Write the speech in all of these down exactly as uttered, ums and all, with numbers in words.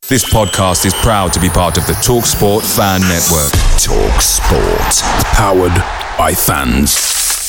This podcast is proud to be part of the TalkSport Fan Network. TalkSport. Powered by fans.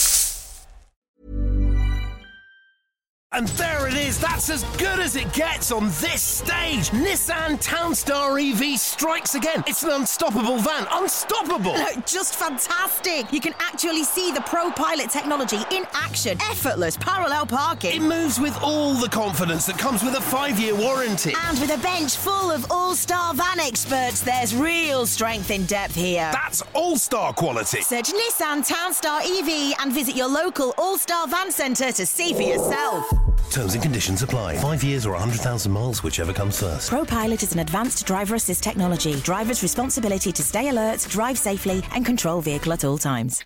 And there it is, that's as good as it gets on this stage. Nissan Townstar E V strikes again. It's an unstoppable van, unstoppable. Look, just fantastic. You can actually see the ProPilot technology in action. Effortless parallel parking. It moves with all the confidence that comes with a five-year warranty. And with a bench full of all-star van experts, there's real strength in depth here. That's all-star quality. Search Nissan Townstar E V and visit your local all-star van centre to see for yourself. Terms and conditions apply. Five years or one hundred thousand miles, whichever comes first. ProPilot is an advanced driver assist technology. Driver's responsibility to stay alert, drive safely and control vehicle at all times.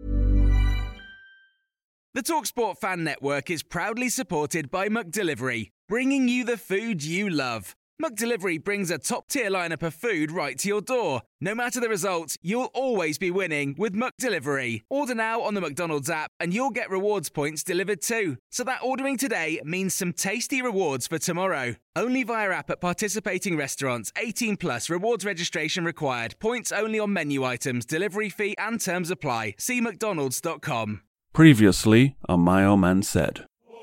The TalkSport Fan Network is proudly supported by McDelivery, bringing you the food you love. McDelivery brings a top-tier lineup of food right to your door. No matter the result, you'll always be winning with McDelivery. Order now on the McDonald's app and you'll get rewards points delivered too. So that ordering today means some tasty rewards for tomorrow. Only via app at participating restaurants. eighteen plus, rewards registration required. Points only on menu items, delivery fee and terms apply. See mcdonalds dot com. Previously on My Old Man Said.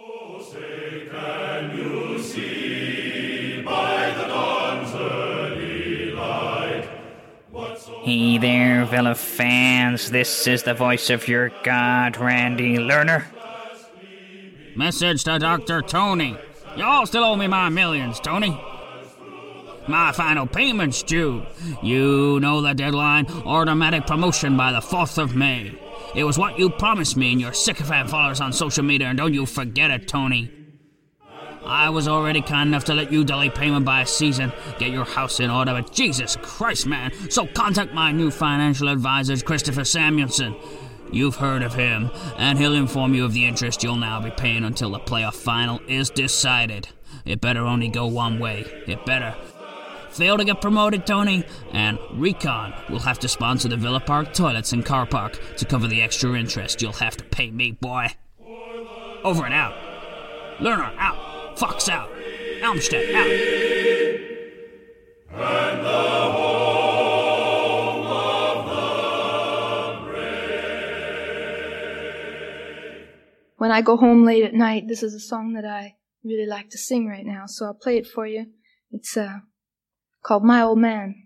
Hey there, Villa fans. This is the voice of your god, Randy Lerner. Message to Doctor Tony. Y'all still owe me my millions, Tony. My final payment's due. You know the deadline. Automatic promotion by the fourth of May. It was what you promised me and your sycophant followers on social media, and don't you forget it, Tony. I was already kind enough to let you delay payment by a season, get your house in order, but Jesus Christ, man. So contact my new financial advisor, Christopher Samuelson. You've heard of him, and he'll inform you of the interest you'll now be paying until the playoff final is decided. It better only go one way. It better. Fail to get promoted, Tony, and Recon will have to sponsor the Villa Park toilets and car park to cover the extra interest you'll have to pay me, boy. Over and out. Lerner, out. Fox out. Elmstead out. And the home of the brave. When I go home late at night, this is a song that I really like to sing right now, so I'll play it for you. It's uh, called My Old Man.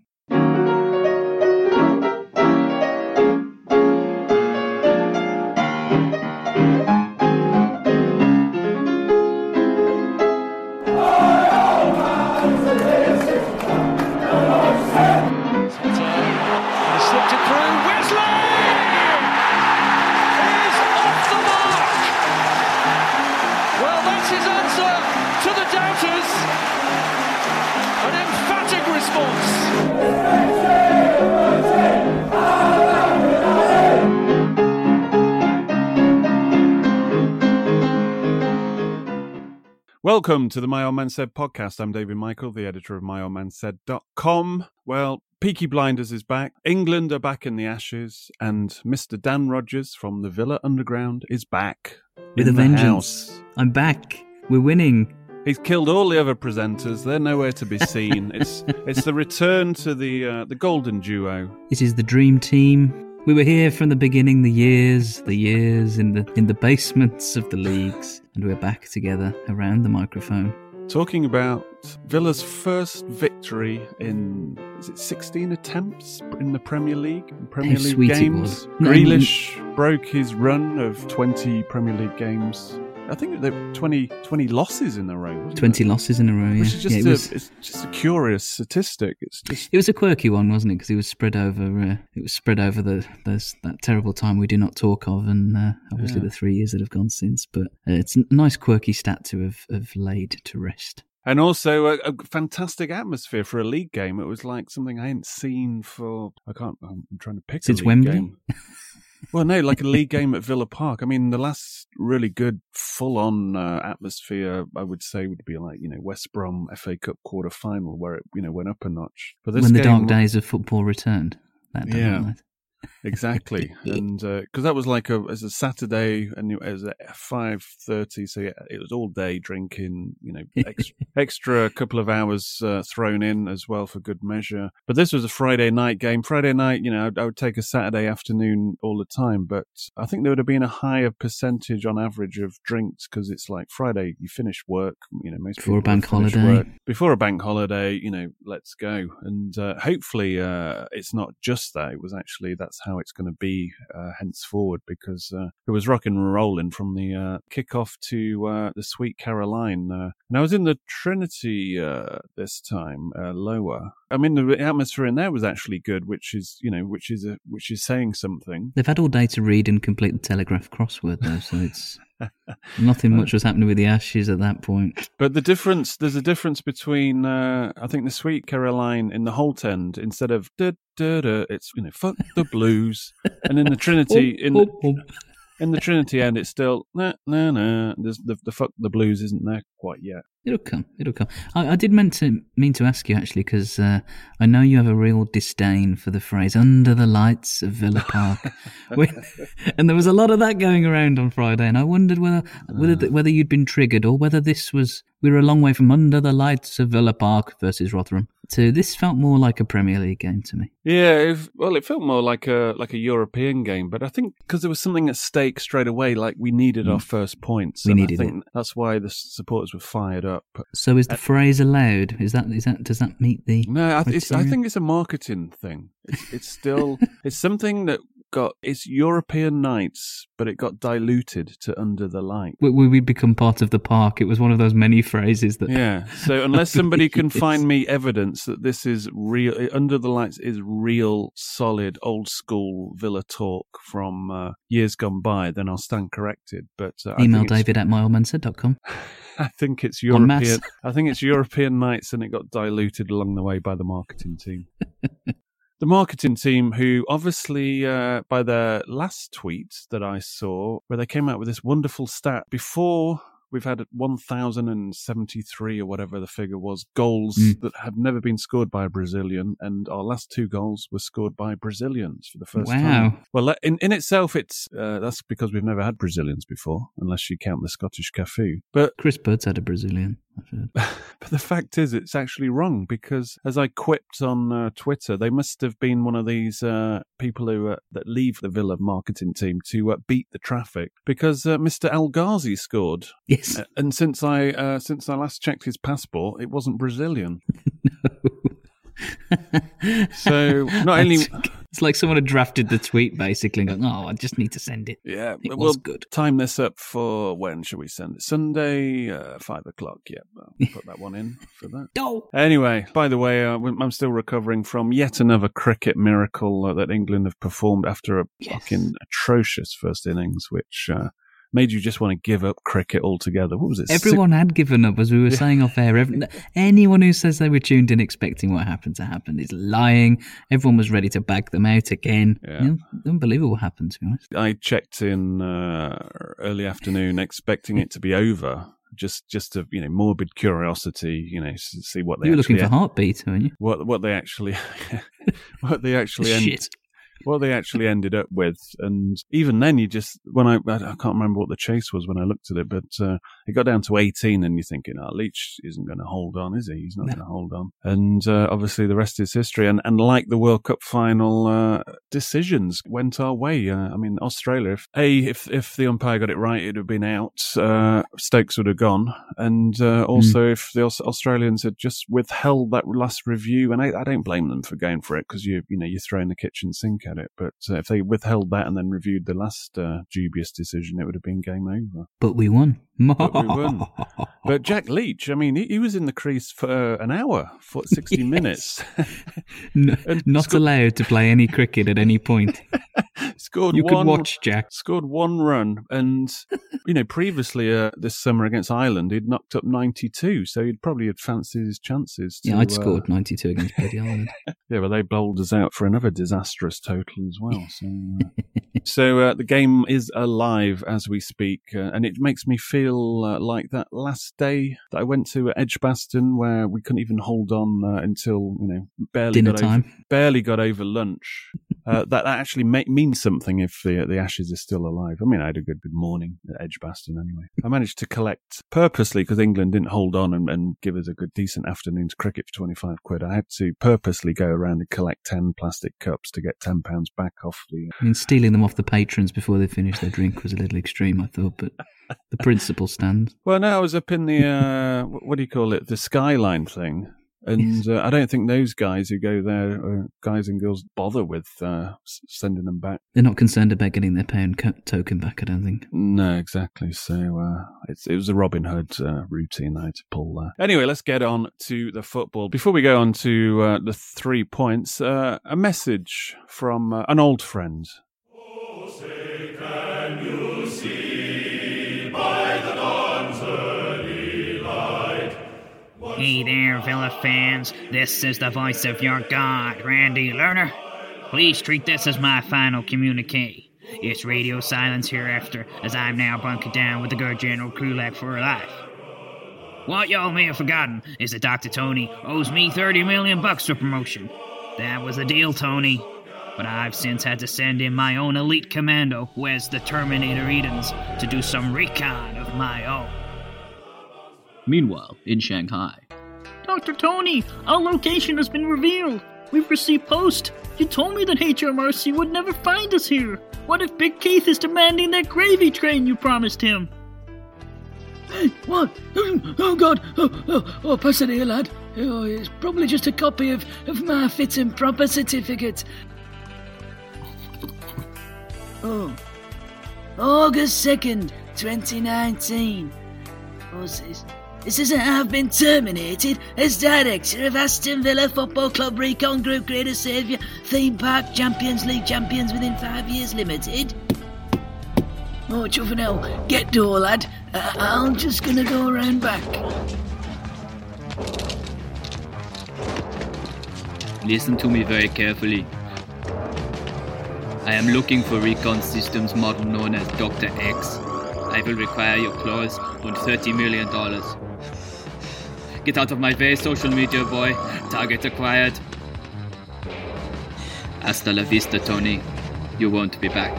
Welcome to the My Old Man Said podcast. I'm David Michael, the editor of my old man said dot com. Well, Peaky Blinders is back, England are back in the Ashes, and Mister Dan Rogers from the Villa Underground is back. With a vengeance. I'm back. We're winning. He's killed all the other presenters. They're nowhere to be seen. it's it's the return to the uh, the golden duo. It is the dream team. We were here from the beginning, the years, the years in the in the basements of the leagues, and we're back together around the microphone. Talking about Villa's first victory in, is it sixteen attempts in the Premier League? In Premier How League sweet games. It was. Grealish no, no. broke his run of twenty Premier League games. I think there were twenty, twenty losses in a row. Wasn't twenty it? losses in a row, yeah. Which is just, yeah, it a, was, it's just a curious statistic. It's just it was a quirky one, wasn't it? Because it was spread over. Uh, it was spread over the those, that terrible time we do not talk of, and uh, obviously yeah. the three years that have gone since. But uh, it's a nice quirky stat to have, have laid to rest. And also a, a fantastic atmosphere for a league game. It was like something I hadn't seen for. I can't. I'm trying to pick since a league Wembley? Game. Well, no, like a league game at Villa Park. I mean, the last really good full-on uh, atmosphere, I would say, would be like, you know, West Brom F A Cup quarter-final, where it, you know, went up a notch. But this when the game, dark days of football returned. That yeah. Exactly, and because uh, that was like a as a Saturday, and it was at five thirty, so yeah, it was all day drinking. You know, extra, extra couple of hours uh, thrown in as well for good measure. But this was a Friday night game. Friday night, you know, I, I would take a Saturday afternoon all the time, but I think there would have been a higher percentage on average of drinks because it's like Friday, you finish work. You know, most before a people bank finish holiday. Work. Before a bank holiday, you know, let's go, and uh, hopefully uh, it's not just that. It was actually that's how. How it's going to be uh, henceforward, because uh, it was rock and rolling from the uh, kickoff to uh, the Sweet Caroline. Uh, and I was in the Trinity uh, this time, uh, lower. I mean, the atmosphere in there was actually good, which is, you know, which is a, which is saying something. They've had all day to read and complete the Telegraph crossword, though, so it's nothing much was happening with the Ashes at that point. But the difference, there's a difference between, uh, I think, the Sweet Caroline in the Holt end, instead of da da da, it's, you know, fuck the blues, and in the Trinity, in the, in the Trinity end, it's still nah nah nah. There's the the fuck the blues isn't there quite yet. It'll come. It'll come. I, I did meant to mean to ask you actually, because uh, I know you have a real disdain for the phrase "under the lights of Villa Park," when, and there was a lot of that going around on Friday, and I wondered whether whether uh. whether you'd been triggered, or whether this was we were a long way from "under the lights of Villa Park" versus Rotherham. So this felt more like a Premier League game to me. Yeah, if, well, it felt more like a like a European game, but I think because there was something at stake straight away, like we needed mm. our first points. We and needed I think it. That's why the supporters were fired up. So is the uh, phrase allowed? Is that is that does that meet the? No, I, th- it's, I think it's a marketing thing. It's, it's still it's something that got it's European nights, but it got diluted to under the light. We, we become part of the park. It was one of those many phrases that. Yeah. So unless somebody can find me evidence that this is real, under the lights is real, solid, old school Villa talk from uh, years gone by, then I'll stand corrected. But uh, email David at my old man said dot com. I think it's European. I think it's European nights, and it got diluted along the way by the marketing team. The marketing team, who obviously, uh, by their last tweet that I saw, where they came out with this wonderful stat before. We've had one thousand seventy-three or whatever the figure was, goals mm. that had never been scored by a Brazilian, and our last two goals were scored by Brazilians for the first wow. time. Well, in, in itself, it's uh, that's because we've never had Brazilians before, unless you count the Scottish Cafu. But Chris Bird's had a Brazilian. But the fact is, it's actually wrong, because as I quipped on uh, Twitter, they must have been one of these uh, people who uh, that leave the Villa marketing team to uh, beat the traffic, because uh, Mister El Ghazi scored. Yes, uh, and since I uh, since I last checked his passport, it wasn't Brazilian. No. So not only. It's like someone had drafted the tweet, basically, and gone, oh, I just need to send it. Yeah, it we'll was good. Time this up for when shall we send it? Sunday, uh, five o'clock. Yeah, I'll put that one in for that. Oh. Anyway, by the way, uh, I'm still recovering from yet another cricket miracle uh, that England have performed after a yes. fucking atrocious first innings, which uh, made you just want to give up cricket altogether. What was it? Everyone Six- had given up, as we were yeah. saying off air. Every, anyone who says they were tuned in expecting what happened to happen is lying. Everyone was ready to bag them out again. Yeah. You know, unbelievable what happened, to be honest. I checked in uh, early afternoon expecting it to be over. Just, just a you know, morbid curiosity, you know, see what they. You were looking for end- heartbeat, weren't you? What, what they actually, what they actually end- Shit. What they actually ended up with. And even then, you just, when I, I can't remember what the chase was when I looked at it, but uh, it got down to eighteen, and you're thinking, oh, Leach isn't going to hold on, is he? He's not no. going to hold on. And uh, obviously the rest is history. And, and like the World Cup final, uh, decisions went our way. Uh, I mean, Australia, if, A, if, if the umpire got it right, it would have been out. Uh, Stokes would have gone. And uh, also mm. if the Australians had just withheld that last review, and I, I don't blame them for going for it, because you, you know, you're throwing the kitchen sink at it. But uh, if they withheld that and then reviewed the last uh, dubious decision, it would have been game over. But we won. But we won. But Jack Leach, I mean, he, he was in the crease for an hour, for sixty yes. minutes. no, not scored- allowed to play any cricket at any point. Scored you one, could watch Jack. Scored one run, and you know, previously uh, this summer against Ireland, he'd knocked up ninety-two, so he'd probably had fancied his chances. To, yeah, I'd uh, scored ninety-two against Bloody Ireland. Yeah, well, they bowled us out for another disastrous total as well. So, uh, so uh, the game is alive as we speak, uh, and it makes me feel uh, like that last day that I went to Edgbaston, where we couldn't even hold on uh, until you know barely dinner got time, over, barely got over lunch. uh, that, that actually may, means something if the the Ashes is still alive. I mean, I had a good good morning at Edgbaston anyway. I managed to collect purposely because England didn't hold on and, and give us a good decent afternoon's cricket for twenty-five quid. I had to purposely go around and collect ten plastic cups to get ten pounds back off the. I mean, stealing them off the patrons before they finished their drink was a little extreme, I thought, but the principle stands. Well, no, I was up in the uh, what do you call it, the Skyline thing. And uh, I don't think those guys who go there, uh, guys and girls, bother with uh, sending them back. They're not concerned about getting their pay and co- token back, I don't think. No, exactly. So uh, it's, it was a Robin Hood uh, routine I had to pull there. Anyway, let's get on to the football. Before we go on to uh, the three points, uh, a message from uh, an old friend. Oh, say can you see by the dawn's early light? Hey there, Villa fans. This is the voice of your god, Randy Lerner. Please treat this as my final communique. It's radio silence hereafter, as I'm now bunkered down with the good General Krulak for life. What y'all may have forgotten is that Doctor Tony owes me thirty million bucks for promotion. That was the deal, Tony. But I've since had to send in my own elite commando, Wes the Terminator Edens, to do some recon of my own. Meanwhile, in Shanghai. Doctor Tony, our location has been revealed. We've received post. You told me that H M R C would never find us here. What if Big Keith is demanding that gravy train you promised him? What? Oh, God. Oh, oh, oh, pass it here, lad. Oh, it's probably just a copy of, of my fit and proper certificate. Oh. August second, twenty nineteen. What's this? It says that I've been terminated as director of Aston Villa Football Club Recon Group Greater Saviour Theme Park Champions League Champions within five years limited. Oh, Chuffenell, get door, lad. Uh, I'm just gonna go around back. Listen to me very carefully. I am looking for Recon Systems model known as Doctor X. I will require your clothes and thirty million dollars. Get out of my way, social media boy. Target acquired. Hasta la vista, Tony. You won't be back.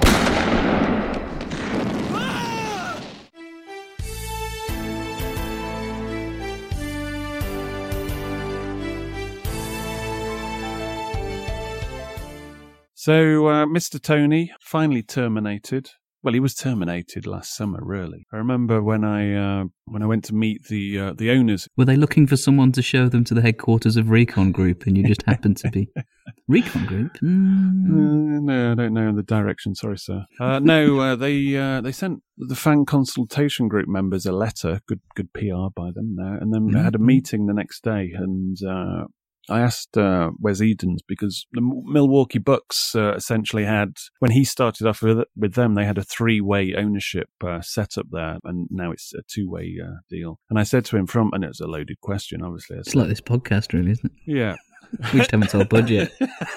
So, uh, Mister Tony finally terminated. Well, he was terminated last summer, really. I remember when I uh, when I went to meet the uh, the owners. Were they looking for someone to show them to the headquarters of Recon Group, and you just happened to be Recon Group? Mm. Uh, no, I don't know the direction. Sorry, sir. Uh, no, uh, they uh, they sent the fan consultation group members a letter. Good good P R by them there, and then mm-hmm. they had a meeting the next day, and. Uh, I asked uh, Wes Edens because the Milwaukee Bucks uh, essentially had, when he started off with, with them, they had a three-way ownership uh, set up there, and now it's a two-way uh, deal. And I said to him from, and it was a loaded question, obviously. It's like this podcast, really, isn't it? Yeah. We just haven't told Bud yet.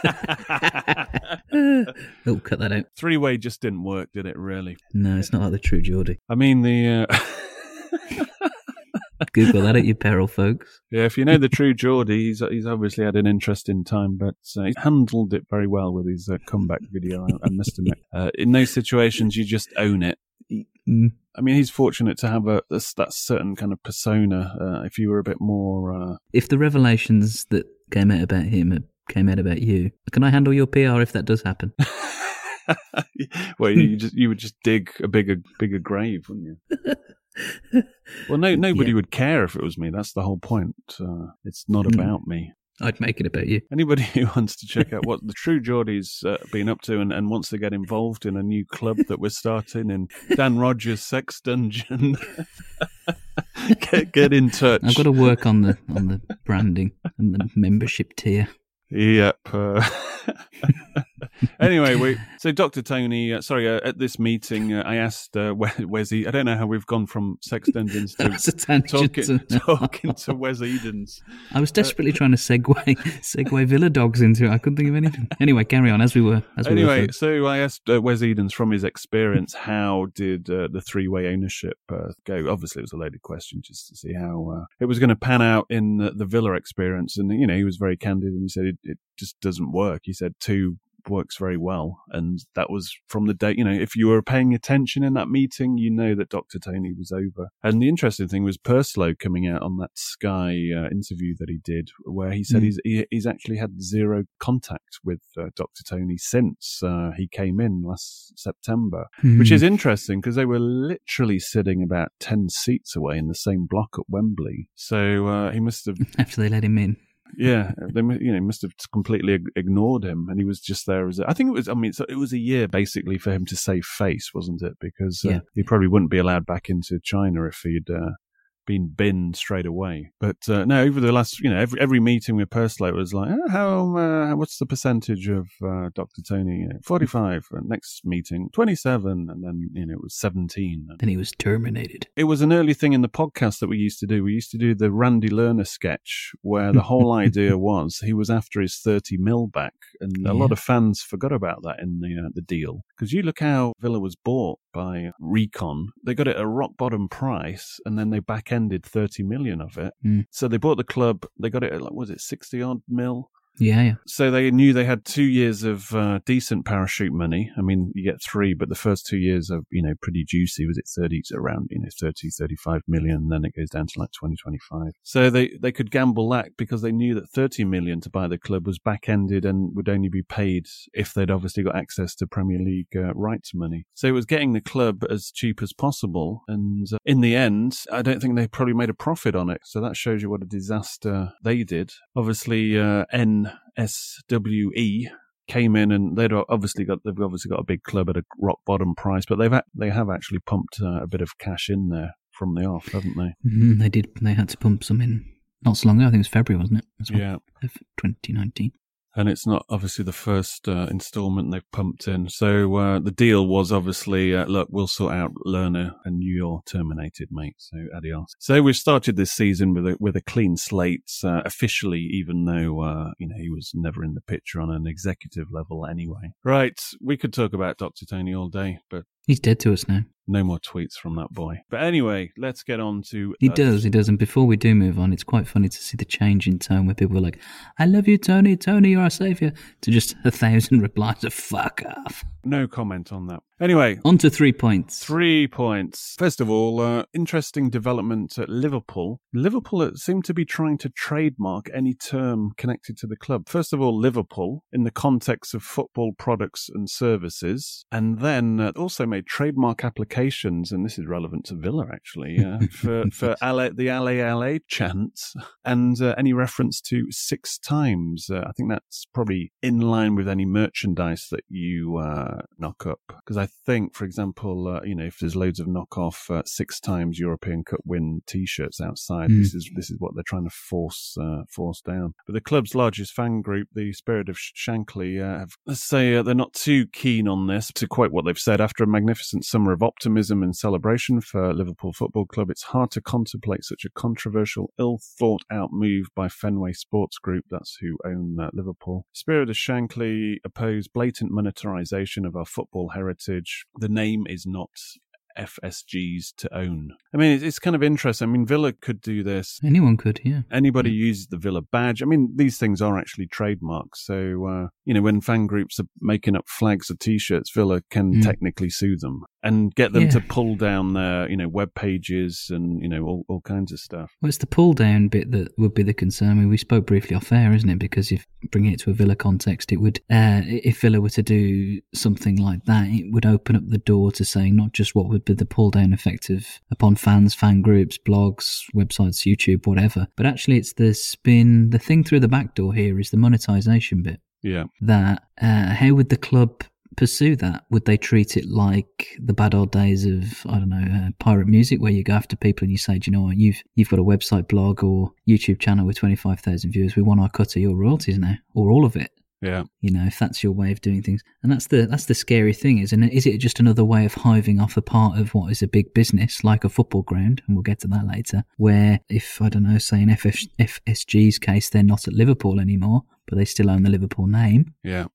Oh, cut that out. Three-way just didn't work, did it, really? No, it's not like the True Geordie. I mean, the... Uh... Google that at your peril, folks. Yeah, if you know the True Geordie, he's he's obviously had an interesting time, but uh, he handled it very well with his uh, comeback video, I, I must admit. Uh, in those situations, you just own it. Mm. I mean, he's fortunate to have a, a that certain kind of persona. Uh, if you were a bit more... Uh... If the revelations that came out about him came out about you, can I handle your P R if that does happen? Well, you, you just you would just dig a bigger bigger grave, wouldn't you? Well, no, nobody yeah. would care if it was me. That's the whole point. Uh, it's not about mm. me. I'd make it about you. Anybody who wants to check out what the True Geordie's uh, been up to and, and wants to get involved in a new club that we're starting in Dan Rogers' Sex Dungeon, get, get in touch. I've got to work on the on the branding and the membership tier. Yep. Uh, anyway, we so Doctor Tony. Uh, sorry, uh, at this meeting, uh, I asked uh, Wes. I don't know how we've gone from Sex Dungeons to talking to, talking to Wes Edens. I was desperately uh, trying to segue segue Villa Dogs into it. I couldn't think of anything. Anyway, carry on as we were. As we anyway, were so I asked uh, Wes Edens from his experience, how did uh, the three-way ownership uh, go? Obviously, it was a loaded question just to see how uh, it was going to pan out in the, the Villa experience, and you know, he was very candid, and he said it, it just doesn't work. He said two works very well. And that was from the day, you know, if you were paying attention in that meeting, you know that Doctor Tony was over. And the interesting thing was Purslow coming out on that Sky uh, interview that he did, where he said mm. he's he, he's actually had zero contact with uh, Doctor Tony since uh, he came in last September, mm. which is interesting because they were literally sitting about ten seats away in the same block at Wembley. So uh, he must have... After they let him in. Yeah, they you know must have completely ignored him, and he was just there as a, I think it was. I mean, so it was a year basically for him to save face, wasn't it? Because uh, yeah. he probably wouldn't be allowed back into China if he'd uh, been binned straight away. But uh, no, over the last, you know, every every meeting with Purslow was like, oh, how uh, what's the percentage of uh, Doctor Tony? forty-five. And next meeting, twenty-seven, and then you know it was seventeen. Then he was terminated. It was an early thing in the podcast that we used to do. We used to do the Randy Lerner sketch, where the whole idea was he was after his thirty mil back, and yeah. a lot of fans forgot about that in the uh, the deal. Because you look how Villa was bought by Recon, they got it at a rock bottom price, and then they back ended thirty million of it. Mm. So they bought the club, they got it at, like, was it sixty odd mil? Yeah, yeah. So they knew they had two years of uh, decent parachute money. I mean, you get three, but the first two years are, you know, pretty juicy. Was it thirty, around, you know, thirty, thirty-five million, and then it goes down to like twenty, twenty-five. So they, they could gamble that because they knew that thirty million to buy the club was back-ended and would only be paid if they'd obviously got access to Premier League uh, rights money. So it was getting the club as cheap as possible. And uh, in the end, I don't think they probably made a profit on it. So that shows you what a disaster they did. Obviously, uh, N S W E came in, and they'd obviously got they've obviously got a big club at a rock bottom price, but they've they have actually pumped uh, a bit of cash in there from the off, haven't they? Mm-hmm, they did. They had to pump some in not so long ago. I think it was February, wasn't it? That's yeah, of twenty nineteen. And it's not obviously the first uh, instalment they've pumped in. So uh, the deal was obviously, uh, look, we'll sort out Lerner and you're terminated, mate. So adios. So we've started this season with a with a clean slate, uh, officially, even though uh, you know he was never in the picture on an executive level anyway. Right, we could talk about Doctor Tony all day, but he's dead to us now. No more tweets from that boy. But anyway, let's get on to... He uh, does, he does. And before we do move on, it's quite funny to see the change in tone where people are like, I love you, Tony, Tony, you're our saviour, to just a thousand replies of fuck off. No comment on that. Anyway. On to three points. Three points. First of all, uh, interesting development at Liverpool. Liverpool seem to be trying to trademark any term connected to the club. First of all, Liverpool, in the context of football products and services, and then uh, also made trademark applications, and this is relevant to Villa actually, uh, for, for Ale, the Ale Ale chant, and uh, any reference to six times. Uh, I think that's probably in line with any merchandise that you uh, knock up. Because I think, for example, uh, you know, if there's loads of knockoff uh, six times European Cup win T-shirts outside, mm. this is this is what they're trying to force uh, force down. But the club's largest fan group, the Spirit of Shankly, uh, have, let's say uh, they're not too keen on this. To quote what they've said, after a magnificent summer of optimism and celebration for Liverpool Football Club, it's hard to contemplate such a controversial, ill-thought-out move by Fenway Sports Group, that's who own uh, Liverpool. Spirit of Shankly oppose blatant monetarisation of our football heritage. The name is not F S G's to own. I mean, it's kind of interesting. I mean, Villa could do this. Anyone could, yeah. Anybody yeah. uses the Villa badge. I mean, these things are actually trademarks. So, uh, you know, when fan groups are making up flags or T-shirts, Villa can mm. technically sue them and get them yeah. to pull down their, you know, web pages and, you know, all, all kinds of stuff. Well, it's the pull down bit that would be the concern. I mean, we spoke briefly off air, isn't it? Because if bringing it to a Villa context, it would, uh, if Villa were to do something like that, it would open up the door to saying not just what would be the pull down effect of upon fans, fan groups, blogs, websites, YouTube, whatever, but actually it's the spin, the thing through the back door here is the monetization bit. Yeah. That, uh, how would the club pursue that? Would they treat it like the bad old days of, I don't know, uh, pirate music, where you go after people and you say, do you know what, you've you've got a website, blog or YouTube channel with twenty-five thousand viewers, we want our cut of your royalties now, or all of it. Yeah. You know, if that's your way of doing things. And that's the that's the scary thing, isn't it? Is it just another way of hiving off a part of what is a big business, like a football ground, and we'll get to that later, where if, I don't know, say in F S G's case, they're not at Liverpool anymore, but they still own the Liverpool name. Yeah.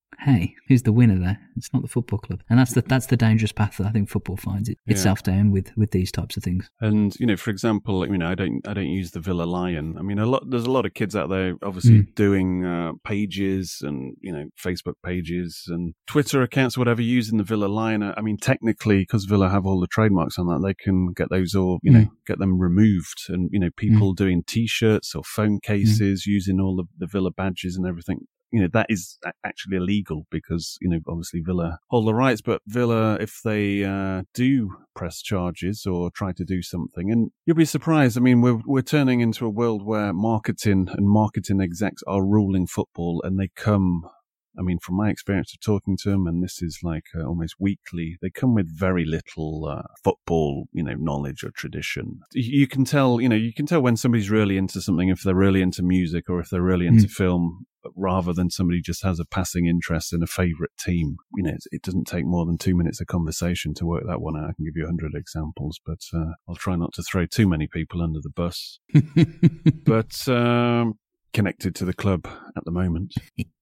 hey, who's the winner there? It's not the football club. And that's the that's the dangerous path that I think football finds it, Yeah. itself down with, with these types of things. And, you know, for example, you know, I don't I don't use the Villa Lion. I mean, a lot there's a lot of kids out there obviously Mm. doing uh, pages and, you know, Facebook pages and Twitter accounts, whatever, using the Villa Lion. I mean, technically, because Villa have all the trademarks on that, they can get those all, you know, Mm. get them removed. And, you know, people doing T-shirts or phone cases using all the, the Villa badges and everything. You know, that is a- actually illegal because, you know, obviously Villa hold the rights, but Villa, if they uh, do press charges or try to do something, and you'll be surprised, I mean, we're, we're turning into a world where marketing and marketing execs are ruling football, and they come, I mean, from my experience of talking to them, and this is like uh, almost weekly, they come with very little uh, football, you know, knowledge or tradition. You can tell, you know, you can tell when somebody's really into something, if they're really into music or if they're really into Mm. film, rather than somebody just has a passing interest in a favourite team. You know, it, it doesn't take more than two minutes of conversation to work that one out. I can give you a hundred examples, but uh, I'll try not to throw too many people under the bus. But um, connected to the club at the moment.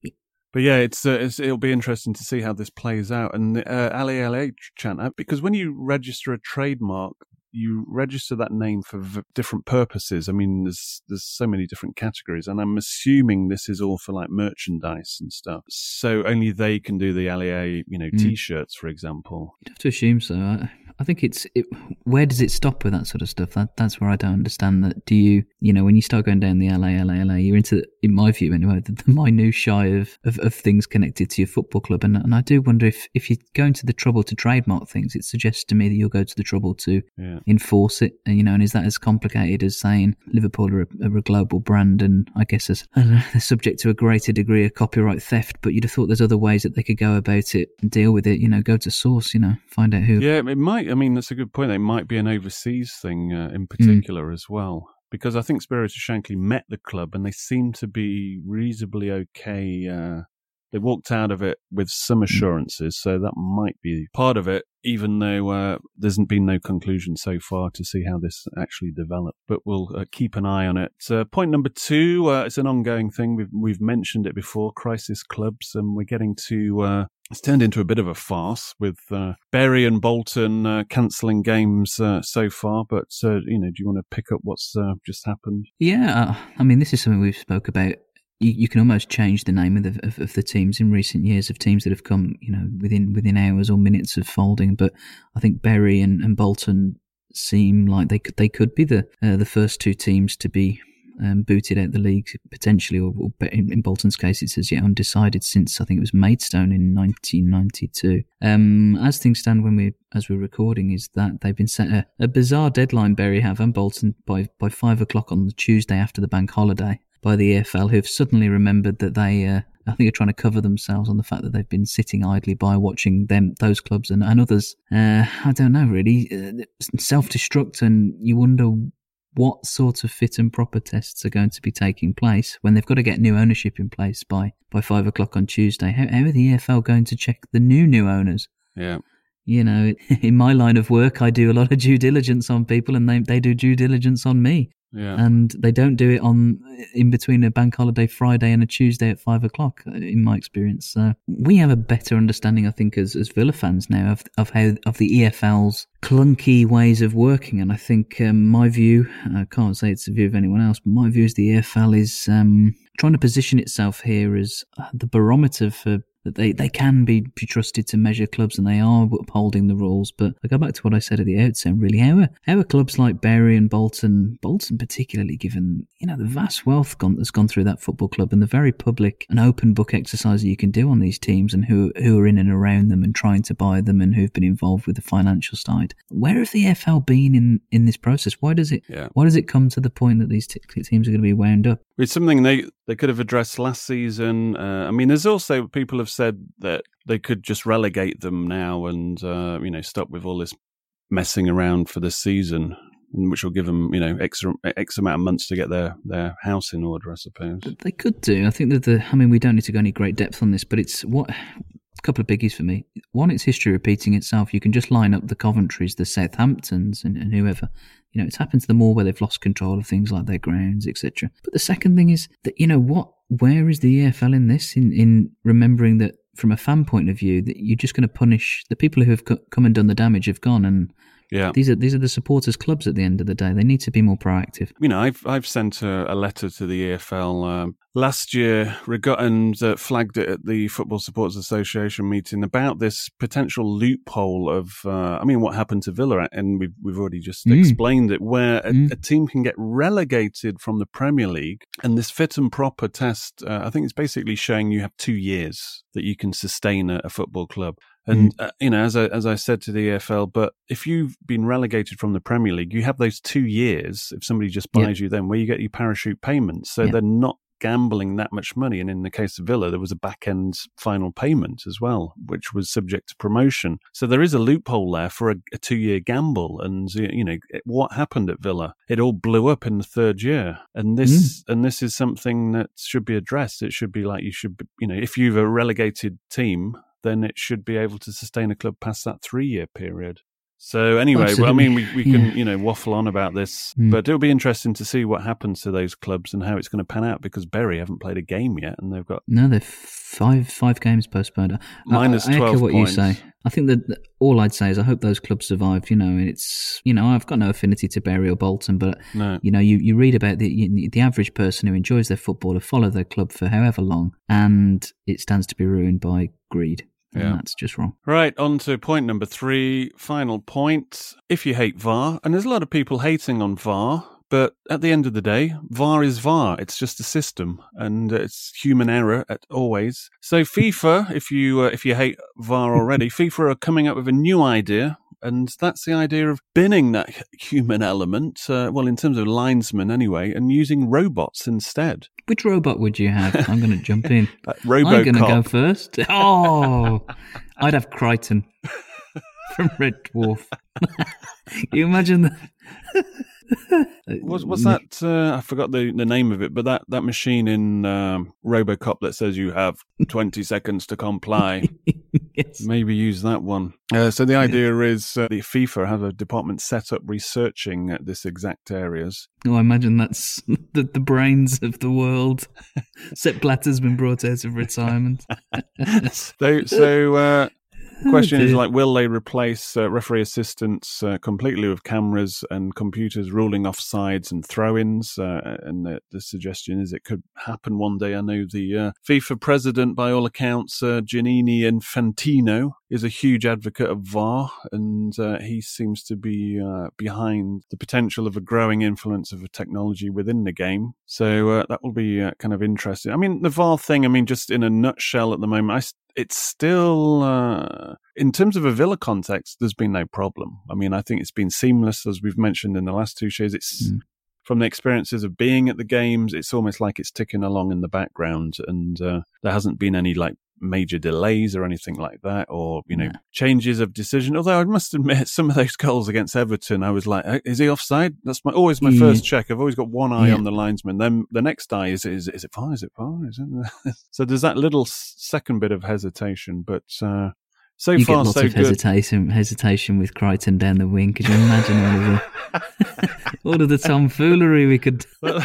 But yeah, it's, uh, it's it'll be interesting to see how this plays out. And uh, L A L A chant out, because when you register a trademark, you register that name for v- different purposes. I mean, there's there's so many different categories, and I'm assuming this is all for like merchandise and stuff. So only they can do the L A A, you know, Mm. T-shirts, for example. You'd have to assume so. I, I think it's it, where does it stop with that sort of stuff? That that's where I don't understand that. Do you you know when you start going down the L A L A L A, you're into, in my view anyway, the, the minutiae of, of, of things connected to your football club, and and I do wonder if if you go into the trouble to trademark things, it suggests to me that you'll go to the trouble to Yeah. enforce it. And, you know, and is that as complicated as saying Liverpool are a, are a global brand, and I guess as, I don't know, they're subject to a greater degree of copyright theft? But you'd have thought there's other ways that they could go about it and deal with it. You know, go to source. You know, find out who. Yeah, it might. I mean, that's a good point. It might be an overseas thing uh, in particular as well. Because I think Spirits of Shankly met the club and they seem to be reasonably okay. Uh, they walked out of it with some assurances, so that might be part of it, even though uh, there's been no conclusion so far to see how this actually developed. But we'll uh, keep an eye on it. Uh, point number two, uh, it's an ongoing thing. We've, we've mentioned it before, crisis clubs, and we're getting to... Uh, It's turned into a bit of a farce with uh, Bury and Bolton uh, cancelling games uh, so far. But, uh, you know, do you want to pick up what's uh, just happened? Yeah, uh, I mean, this is something we've spoke about. You, you can almost change the name of the, of, of the teams in recent years, of teams that have come, you know, within within hours or minutes of folding. But I think Bury and, and Bolton seem like they could they could be the uh, the first two teams to be Um, booted out the league potentially, or, or in, in Bolton's case it says yet undecided since I think it was Maidstone in nineteen ninety-two. Um, as things stand when we as we're recording is that they've been set a, a bizarre deadline, Bury have, and Bolton, by, by five o'clock on the Tuesday after the bank holiday, by the E F L, who've suddenly remembered that they uh, I think are trying to cover themselves on the fact that they've been sitting idly by watching them those clubs and, and others uh, I don't know really uh, self-destruct, and you wonder what sort of fit and proper tests are going to be taking place when they've got to get new ownership in place by, by five o'clock on Tuesday. How, how are the E F L going to check the new new owners? Yeah. You know, in my line of work, I do a lot of due diligence on people, and they they do due diligence on me. Yeah. And they don't do it on in between a bank holiday Friday and a Tuesday at five o'clock, in my experience. So we have a better understanding, I think, as as Villa fans now of of how of the E F L's clunky ways of working. And I think um, my view, I can't say it's the view of anyone else, but my view is the E F L is um, trying to position itself here as the barometer for that they, they can be, be trusted to measure clubs, and they are upholding the rules. But I go back to what I said at the outset, really, how are, how are clubs like Bury and Bolton, Bolton particularly, given, you know, the vast wealth gone, that's gone through that football club, and the very public and open book exercise that you can do on these teams, and who who are in and around them and trying to buy them, and who've been involved with the financial side. Where have the E F L been in, in this process? Why does it Yeah. why does it come to the point that these t- teams are going to be wound up? It's something they, they could have addressed last season. Uh, I mean, there's also people have said that they could just relegate them now and, uh, you know, stop with all this messing around for this season, which will give them, you know, X, X amount of months to get their, their house in order, I suppose. They could do. I think that the, I mean, we don't need to go any great depth on this, but it's what, a couple of biggies for me. One, it's history repeating itself. You can just line up the Coventrys, the Southamptons, and, and whoever. You know, it's happened to them all where they've lost control of things like their grounds, et cetera. But the second thing is that, you know, what, where is the E F L in this? In, in remembering that from a fan point of view, that you're just going to punish the people who have co- come and done the damage have gone, and yeah. these are these are the supporters' clubs at the end of the day. They need to be more proactive. You know, I've I've sent a, a letter to the E F L um, last year, reg- and uh, flagged it at the Football Supporters Association meeting about this potential loophole of, uh, I mean, what happened to Villa, and we've we've already just Mm. explained it, where a, Mm. a team can get relegated from the Premier League, and this fit and proper test, uh, I think it's basically showing you have two years that you can sustain a, a football club. And, uh, you know, as I, as I said to the E F L, but if you've been relegated from the Premier League, you have those two years, if somebody just buys Yeah. you then, where you get your parachute payments. So Yeah. they're not gambling that much money. And in the case of Villa, there was a back-end final payment as well, which was subject to promotion. So there is a loophole there for a, a two-year gamble. And, you know, what happened at Villa? It all blew up in the third year. And this mm. and this is something that should be addressed. It should be like you should, be, you know, if you've a relegated team, then it should be able to sustain a club past that three-year period. So anyway, well, I mean, we, we can, yeah. you know, waffle on about this, mm. but it'll be interesting to see what happens to those clubs and how it's going to pan out, because Bury haven't played a game yet, and they've got... No, they're five five games postponed. Minus I, I twelve echo what points. You say. I think that all I'd say is I hope those clubs survive. You know, and it's, you know, I've got no affinity to Bury or Bolton, but, no. you know, you, you read about the the average person who enjoys their football, who follow their club for however long, and it stands to be ruined by greed. And yeah. that's just wrong. Right, on to point number three, final point. If you hate V A R, and there's a lot of people hating on V A R, but at the end of the day, V A R is V A R. It's just a system, and it's human error at always. So FIFA, if you uh, if you hate V A R already, FIFA are coming up with a new idea, and that's the idea of binning that human element, uh, well, in terms of linesmen anyway, and using robots instead. Which robot would you have? I'm going to jump in. Robocop. I'm going to go first. Oh, I'd have Crichton from Red Dwarf. Can you imagine that? Was was that? Uh, I forgot the, the name of it, but that, that machine in um, RoboCop that says you have twenty seconds to comply. Yes. Maybe use that one. Uh, so the idea is uh, the FIFA have a department set up researching at this exact areas. Oh, I imagine that's the, the brains of the world. Sepp Blatter's been brought out of retirement. so, so uh, question oh, is like, will they replace uh, referee assistants uh, completely with cameras and computers ruling offsides and throw-ins? Uh, and the, the suggestion is it could happen one day. I know the uh, FIFA president, by all accounts, uh, Giannini Infantino, is a huge advocate of V A R, and uh, he seems to be uh, behind the potential of a growing influence of a technology within the game. So uh, that will be uh, kind of interesting. I mean, the V A R thing, I mean, just in a nutshell at the moment, I, it's still, uh, in terms of a Villa context, there's been no problem. I mean, I think it's been seamless, as we've mentioned in the last two shows. It's mm. from the experiences of being at the games, it's almost like it's ticking along in the background, and uh, there hasn't been any, like, major delays or anything like that, or, you know, yeah. changes of decision. Although I must admit, some of those goals against Everton, I was like, is he offside? That's my always my yeah. first check. I've always got one eye yeah. on the linesman. Then the next eye is, is, is it far? Is it far? Is it? So there's that little second bit of hesitation, but uh, so you far, get lots so of good. Hesitation, hesitation with Crichton down the wing. Could you imagine all of the, all of the tomfoolery we could...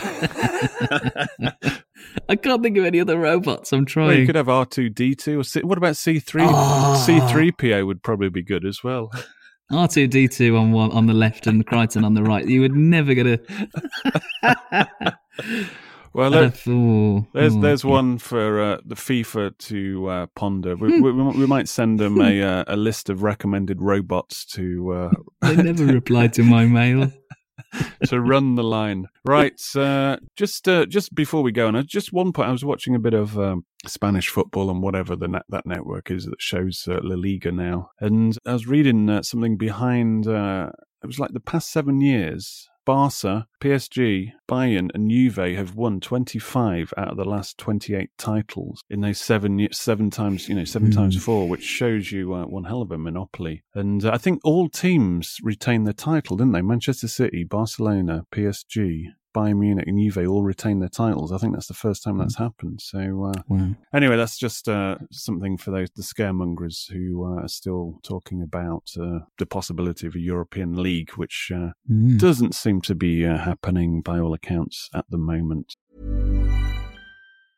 I can't think of any other robots. I'm trying. Well, you could have R two D two. Or C- what about C three? Oh. C three P O would probably be good as well. R two D two on one on the left and Crichton on the right. You would never get a... Well, there, ooh, there's ooh, there's yeah. one for uh, the FIFA to uh, ponder. We, we, we might send them a uh, a list of recommended robots to... Uh, they never reply to my mail. To run the line. Right, uh, just uh, just before we go, and just one point, I was watching a bit of um, Spanish football and whatever the net, that network is that shows uh, La Liga now, and I was reading uh, something behind, uh, it was like the past seven years, Barca, P S G, Bayern and Juve have won twenty-five out of the last twenty-eight titles in those seven seven times, you know, seven mm. times four, which shows you uh, one hell of a monopoly. And uh, I think all teams retained their title, didn't they? Manchester City, Barcelona, P S G, Bayern Munich and Juve all retain their titles. I think that's the first time that's happened. So uh, wow. Anyway, that's just uh, something for those the scaremongers who uh, are still talking about uh, the possibility of a European League, which uh, mm. doesn't seem to be uh, happening by all accounts at the moment.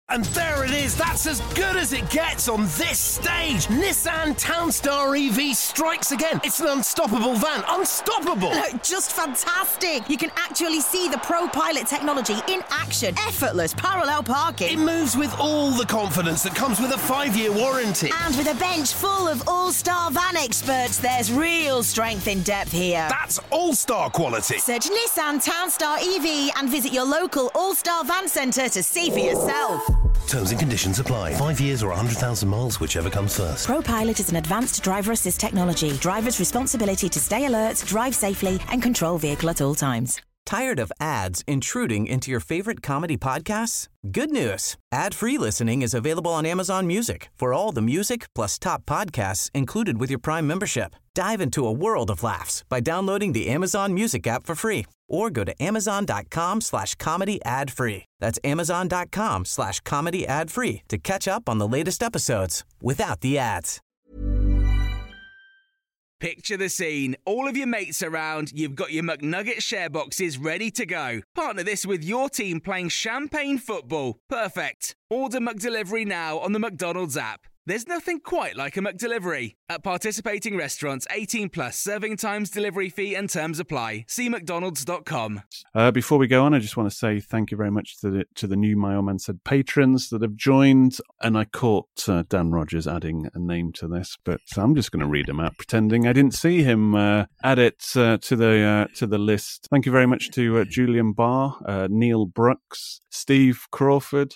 And there it is, that's as good as it gets on this stage. Nissan Townstar E V strikes again. It's an unstoppable van, unstoppable. Look, just fantastic. You can actually see the Pro Pilot technology in action. Effortless parallel parking. It moves with all the confidence that comes with a five-year warranty. And with a bench full of all-star van experts, there's real strength in depth here. That's all-star quality. Search Nissan Townstar E V and visit your local all-star van centre to see for yourself. Terms and conditions apply. Five years or one hundred thousand miles, whichever comes first. Pro Pilot is an advanced driver assist technology. Driver's responsibility to stay alert, drive safely, and control vehicle at all times. Tired of ads intruding into your favorite comedy podcasts? Good news. Ad-free listening is available on Amazon Music for all the music plus top podcasts included with your Prime membership. Dive into a world of laughs by downloading the Amazon Music app for free or go to amazon.com slash comedy ad free. That's amazon.com slash comedy ad free to catch up on the latest episodes without the ads. Picture the scene. All of your mates around, you've got your McNugget share boxes ready to go. Partner this with your team playing champagne football. Perfect. Order McDelivery now on the McDonald's app. There's nothing quite like a McDelivery. At participating restaurants, eighteen plus, serving times, delivery fee and terms apply. See mcdonalds dot com. Uh, before we go on, I just want to say thank you very much to the, to the new My Old Man Said patrons that have joined. And I caught uh, Dan Rogers adding a name to this, but I'm just going to read him out, pretending I didn't see him uh, add it uh, to the uh, to the list. Thank you very much to uh, Julian Barr, uh, Neil Brooks, Steve Crawford,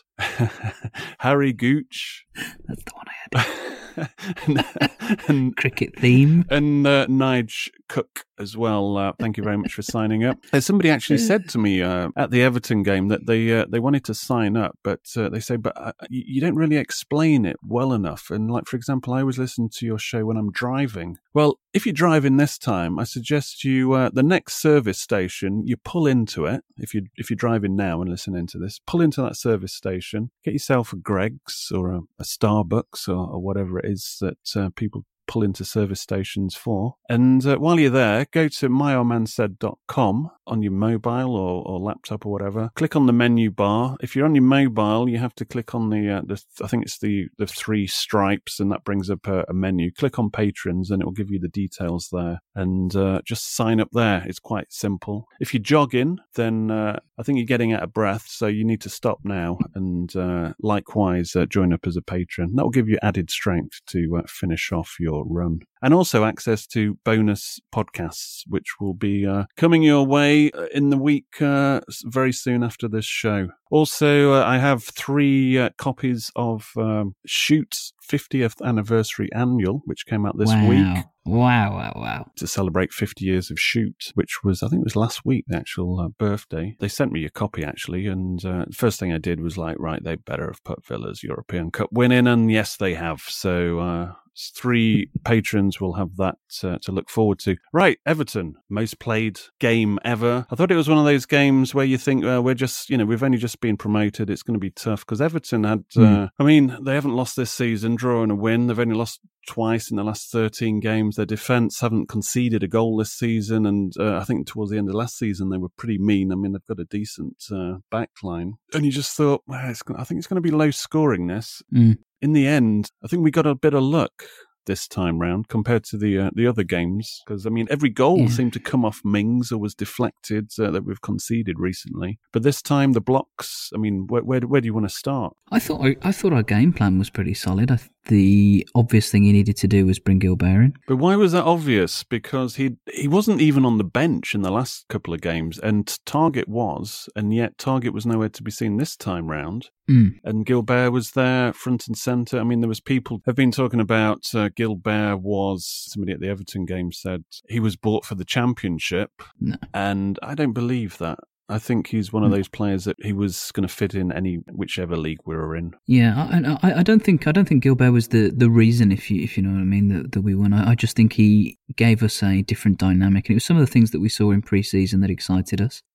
Harry Gooch. That's the one I had. and, and cricket theme and uh, Nige Cook as well. Uh, thank you very much for signing up. Uh, somebody actually said to me uh, at the Everton game that they uh, they wanted to sign up, but uh, they say, but uh, you, you don't really explain it well enough. And like, for example, I always listen to your show when I'm driving. Well, if you're driving this time, I suggest you uh, the next service station, you pull into it. If you if you're driving now and listening to this, pull into that service station, get yourself a Greggs or a, a Starbucks or, or whatever it is that uh, people pull into service stations for. And uh, while you're there, go to my old man said dot com on your mobile or, or laptop or whatever. Click on the menu bar. If you're on your mobile, you have to click on the, uh, the I think it's the, the three stripes, and that brings up a, a menu. Click on patrons and it will give you the details there. And uh, just sign up there. It's quite simple. If you're jogging, then uh, I think you're getting out of breath, so you need to stop now. And uh, likewise, uh, join up as a patron. That will give you added strength to uh, finish off your run. And also access to bonus podcasts, which will be uh, coming your way in the week uh, very soon after this show. Also, uh, I have three uh, copies of um, Shoot's fiftieth anniversary annual, which came out this wow. week. Wow, wow, wow. To celebrate fifty years of Shoot, which was, I think it was last week, the actual uh, birthday. They sent me a copy, actually, and uh, the first thing I did was like, right, they better have put Villa's European Cup winning, and yes, they have. So, uh, three patrons will have that uh, to look forward to. Right, Everton, most played game ever. I thought it was one of those games where you think, uh, we're just, you know, we've only just been promoted. It's going to be tough because Everton had, mm. uh, I mean, they haven't lost this season, draw and a win. They've only lost twice in the last thirteen games. Their defence haven't conceded a goal this season, and uh, I think towards the end of last season they were pretty mean. I mean, they've got a decent uh, backline, and you just thought, well, it's, I think it's going to be low scoring this. Mm. In the end, I think we got a bit of luck this time round compared to the uh, the other games, because I mean every goal yeah. seemed to come off Mings or was deflected uh, that we've conceded recently. But this time the blocks, I mean, where where, where do you want to start? I thought I, I thought our game plan was pretty solid. I th- the obvious thing he needed to do was bring Gilbert in. But why was that obvious? Because he he wasn't even on the bench in the last couple of games, and Targett was, and yet Targett was nowhere to be seen this time round. Mm. And Gilbert was there, front and centre. I mean, there was people have been talking about uh, Gilbert was, somebody at the Everton game said, he was bought for the Championship. No. And I don't believe that. I think he's one of those players that he was going to fit in any whichever league we were in. Yeah, I, I, I don't think I don't think Gilbert was the, the reason, if you if you know what I mean, that, that we won. I, I just think he gave us a different dynamic, and it was some of the things that we saw in pre-season that excited us.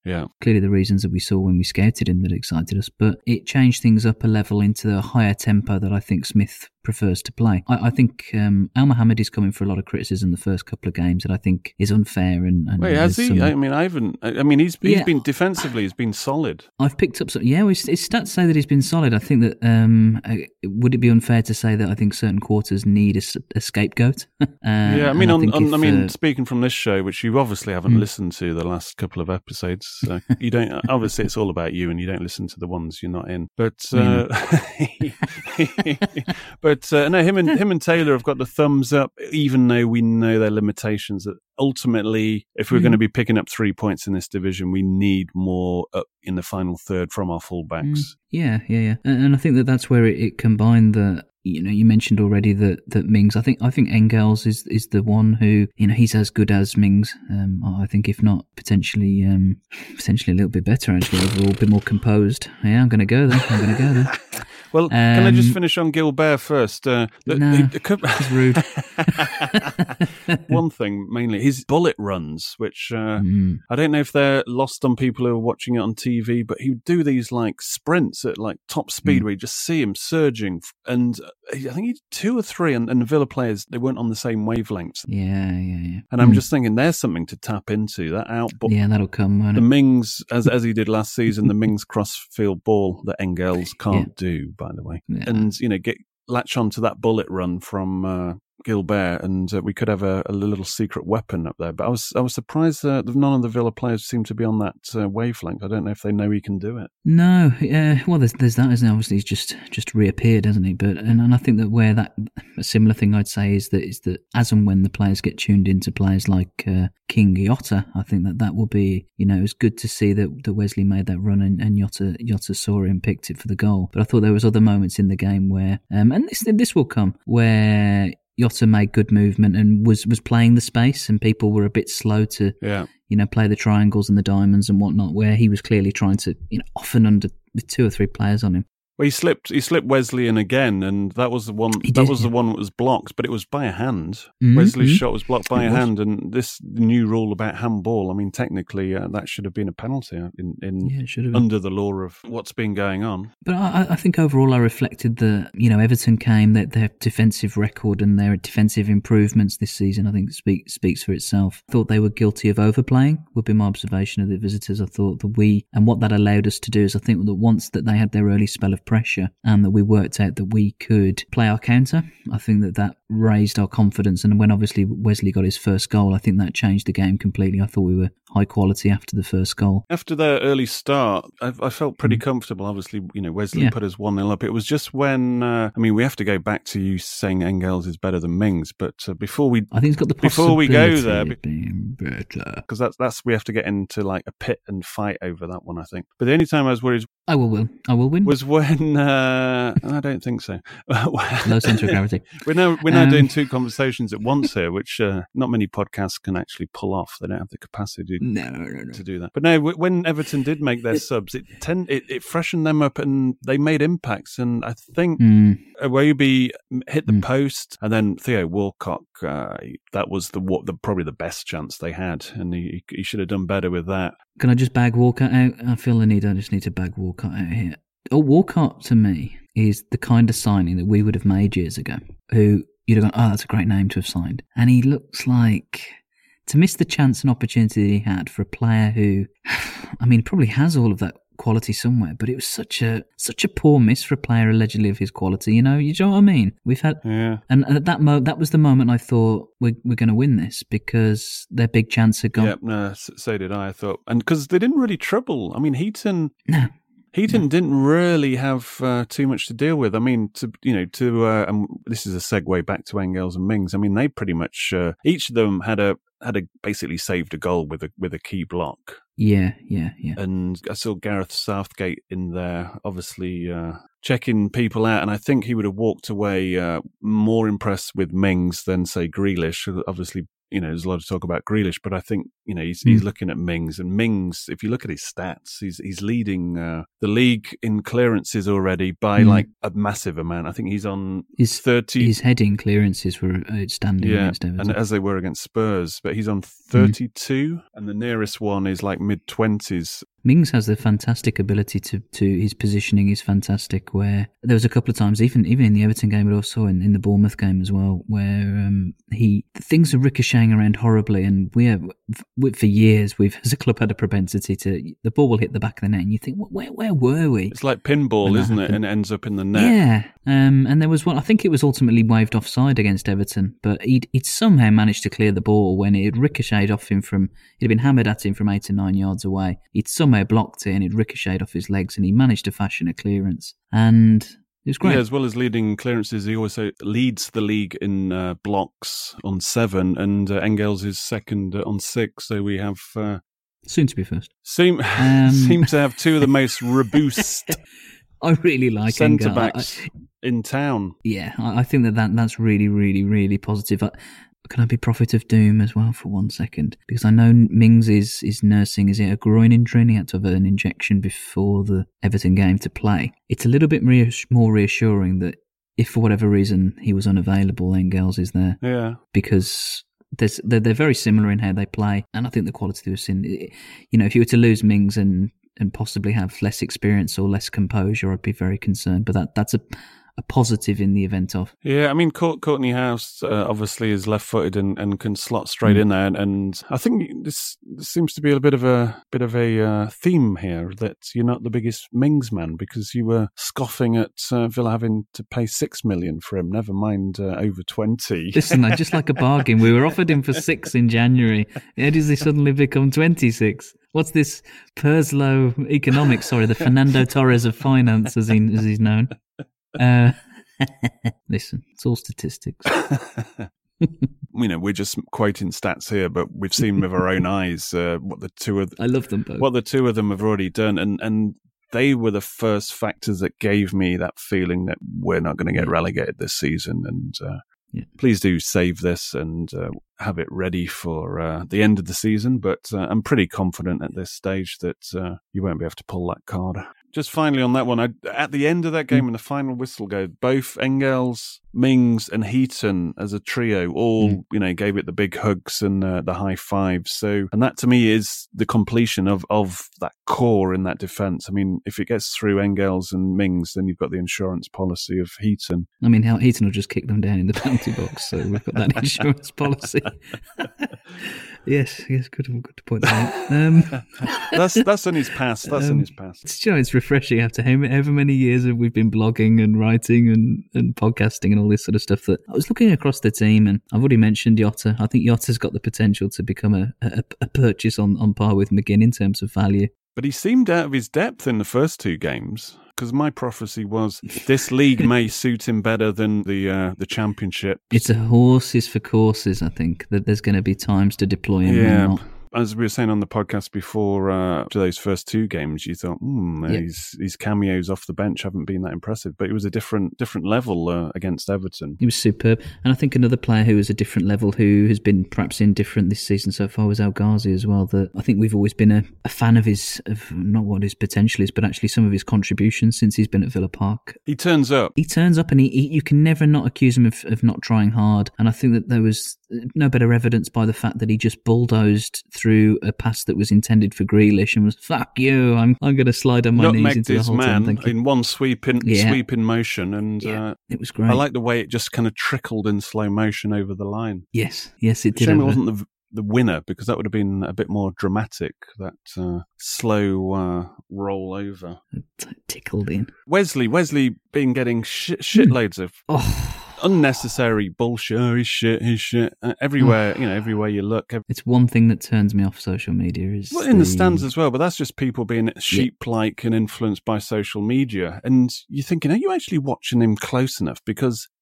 Yeah. Clearly the reasons that we saw when we scouted him that excited us, but it changed things up a level into the higher tempo that I think Smith prefers to play. I, I think um, Al Mohammed is coming for a lot of criticism the first couple of games that I think is unfair. And, and Wait, has he? some, I mean, I haven't. I mean, he's he's Yeah. been defensively. He's been solid. I've picked up some. Yeah, his, his stats say that he's been solid. I think that um, uh, would it be unfair to say that I think certain quarters need a, s- a scapegoat? uh, Yeah, I mean, and on, think on, if, I mean, uh, speaking from this show, which you obviously haven't Mm. listened to the last couple of episodes, so you don't. Obviously, it's all about you, and you don't listen to the ones you're not in. But, uh, but uh, no, him and him and Taylor have got the thumbs up, even though we know their limitations. That ultimately, if we're Mm. going to be picking up three points in this division, we need more up in the final third from our fullbacks. Mm. Yeah, yeah, yeah, and, and I think that that's where it, it combined the. You know, you mentioned already that, that Mings. I think I think Engels is is the one who, you know, he's as good as Mings. Um, I think if not potentially um, potentially a little bit better actually overall, a bit more composed. Yeah, I'm going to go there. I'm going to go there. Well, um, can I just Um, finish on Gilbert first? Uh, the, No, the- the co- it's rude. One thing mainly, his bullet runs, which uh, Mm. I don't know if they're lost on people who are watching it on T V, but he would do these like sprints at like top speed Mm. where you just see him surging. And uh, I think he did two or three, and, and the Villa players, they weren't on the same wavelengths. Yeah, yeah, yeah. And I'm Mm. just thinking there's something to tap into, that out ball. Yeah, that'll come. Won't The it? Mings, as as he did last season, the Mings cross-field ball that Engels can't do, by the way. Yeah. And, you know, get latch onto that bullet run from uh, Gilbert, and uh, we could have a, a little secret weapon up there. But I was I was surprised that none of the Villa players seem to be on that uh, wavelength. I don't know if they know he can do it. No, yeah. Well, there's there's that, isn't there? Obviously, he's just just reappeared, hasn't he? But and, and I think that where that a similar thing I'd say is that is that as and when the players get tuned into players like uh, King Jota, I think that that will be, you know, it was good to see that, that Wesley made that run and, and Jota Jota saw it and picked it for the goal. But I thought there was other moments in the game where, um, and this this will come where Jota made good movement and was, was playing the space, and people were a bit slow to, Yeah. you know, play the triangles and the diamonds and whatnot, where he was clearly trying to, you know, often under with two or three players on him. Well, he slipped. He slipped Wesley in again, and that was the one. He that did, was the yeah. one that was blocked, but it was by a hand. Mhm, Wesley's mhm. shot was blocked by It a was. hand, and this new rule about handball. I mean, technically, uh, that should have been a penalty in, in Yeah, it should have been. under the law of what's been going on. But I, I think overall I reflected that, you know, Everton came, that their defensive record and their defensive improvements this season, I think speak, speaks for itself. I thought they were guilty of overplaying, would be my observation of the visitors. I thought that we, and what that allowed us to do is I think that once that they had their early spell of pressure and that we worked out that we could play our counter, I think that that raised our confidence. And when obviously Wesley got his first goal, I think that changed the game completely. I thought we were high quality after the first goal. After their early start, I, I felt pretty comfortable. Obviously, you know, Wesley Mm. Yeah. put us one nil up. It was just when, uh, I mean, we have to go back to you saying Engels is better than Mings, but uh, before we, I think it's got the before we go possibility there, of being better. because that's that's we have to get into like a pit and fight over that one, I think. But the only time I was worried I will win. I will win. was when uh, I don't think so. Low centre of gravity. We're now we're now Um, doing two conversations at once here, which uh, not many podcasts can actually pull off. They don't have the capacity No, no, no. to do that. But no, w- when Everton did make their subs, it tend it, it freshened them up and they made impacts. And I think Mm. Iwobi hit the Mm. post, and then Theo Walcott. Uh, that was the, what the probably the best chance they had, and he he should have done better with that. Can I just bag Walcott out? I feel the need. I just need to bag Walcott out here. Oh, Walcott to me is the kind of signing that we would have made years ago. Who you'd have gone, oh, that's a great name to have signed. And he looks like to miss the chance and opportunity that he had for a player who, I mean, probably has all of that quality somewhere, but it was such a such a poor miss for a player allegedly of his quality. You know, you know what I mean? We've had, Yeah. and at that mo- that was the moment I thought we're we're going to win this because their big chance had gone. Yep, no, s- so did I. I thought, and because they didn't really trouble. I mean, Heaton. No. Heaton didn't really have uh, too much to deal with. I mean, to you know, to uh, and this is a segue back to Engels and Mings. I mean, they pretty much uh, each of them had a had a basically saved a goal with a with a key block. Yeah, yeah, yeah. And I saw Gareth Southgate in there, obviously uh, checking people out, and I think he would have walked away uh, more impressed with Mings than say Grealish. Obviously, you know, there's a lot of talk about Grealish, but I think, you know, he's, Mm. he's looking at Mings, and Mings, if you look at his stats, he's he's leading uh, the league in clearances already by Mm. like a massive amount. I think he's on His thirty. his heading clearances were outstanding Yeah, against Everton. and as they were against Spurs, but he's on thirty-two, and the nearest one is like mid twenties. Mings has the fantastic ability to, to his positioning is fantastic. Where there was a couple of times, even even in the Everton game, but also in, in the Bournemouth game as well, where um, he things are ricocheting around horribly, and we have we, for years we've as a club had a propensity to the ball will hit the back of the net, and you think, where where were we? It's like pinball, isn't it? And it ends up in the net. Yeah, um, and there was one. I think it was ultimately waved offside against Everton, but he'd, he'd somehow managed to clear the ball when it had ricocheted off him from. It had been hammered at him from eight or nine yards away. He'd somehow blocked it, and it ricocheted off his legs, and he managed to fashion a clearance. And it was great. Yeah, as well as leading clearances, he also leads the league in uh, blocks on seven, and uh, Engels is second on six. So we have uh, soon to be first. Seem Um, seem to have two of the most robust. I really like centre Engel. backs in town. Yeah, I, I think that, that that's really, really, really positive. I, can I be prophet of doom as well for one second? Because I know Mings is, is nursing, is it a groin injury? And he had to have an injection before the Everton game to play. It's a little bit reass- more reassuring that if for whatever reason he was unavailable, Engels is there. Yeah. Because there's, they're, they're very similar in how they play. And I think the quality was in, you know, if you were to lose Mings and, and possibly have less experience or less composure, I'd be very concerned. But that that's a... a positive in the event of. Yeah, I mean, Court, Courtney House uh, obviously is left-footed and, and can slot straight Mm. in there, and, and I think this, this seems to be a bit of a bit of a uh, theme here that you're not the biggest Mings man because you were scoffing at uh, Villa having to pay six million for him. Never mind uh, over twenty. Listen, I just like a bargain. We were offered him for six in January. How does he suddenly become twenty-six? What's this Perslow economics? Sorry, the Fernando Torres of finance, as he as he's known. Uh, listen, it's all statistics. You know, we're just quoting stats here, but we've seen with our own eyes uh, what the two of I love them both. What the two of them have already done, and and they were the first factors that gave me that feeling that we're not going to get relegated this season. And uh, yeah. please do save this and uh, have it ready for uh, the end of the season. But uh, I'm pretty confident at this stage that uh, you won't be able to pull that card. Just finally on that one, I, at the end of that game, when the final whistle goes, both Engels, Mings, and Heaton as a trio all, mm. you know, gave it the big hugs and uh, the high fives. So, and that to me is the completion of, of that core in that defence. I mean, if it gets through Engels and Mings, then you've got the insurance policy of Heaton. I mean, Heaton will just kick them down in the penalty box, so we've got that insurance policy. Yes, yes, good, good to point that out. Um, that's that's in his past. That's um, in his past. It's, you know, it's refreshing after however many years that we've been blogging and writing and, and podcasting and all this sort of stuff. That I was looking across the team, and I've already mentioned Jota. I think Jota's got the potential to become a, a, a purchase on, on par with McGinn in terms of value. But he seemed out of his depth in the first two games. Because my prophecy was this league may suit him better than the uh, the championship. It's a horses for courses, I think, that there's going to be times to deploy him. Yeah. Not. As we were saying on the podcast before, uh, to those first two games, you thought, hmm, Yeah. his, his cameos off the bench haven't been that impressive. But it was a different different level uh, against Everton. He was superb. And I think another player who was a different level, who has been perhaps indifferent this season so far, was El Ghazi as well. That I think we've always been a, a fan of his, of not what his potential is, but actually some of his contributions since he's been at Villa Park. He turns up. He turns up and he, he you can never not accuse him of, of not trying hard. And I think that there was no better evidence by the fact that he just bulldozed through a pass that was intended for Grealish and was, fuck you, I'm I'm going to slide on my knees into the his whole man team. in one sweep in, Yeah. sweep in motion. And Yeah, uh, it was great. I like the way it just kind of trickled in slow motion over the line. Yes, yes, it did. Shame it have a- wasn't the the winner, because that would have been a bit more dramatic, that uh, slow uh, roll over. T- tickled in. Wesley, Wesley been getting shit, shitloads of Oh. unnecessary bullshit. Oh, he's shit, he's shit. Uh, everywhere, you know, everywhere you look. Every- It's one thing that turns me off social media is well, in the stands as well, but that's just people being sheep-like and influenced by social media. And you're thinking, are you actually watching him close enough? Because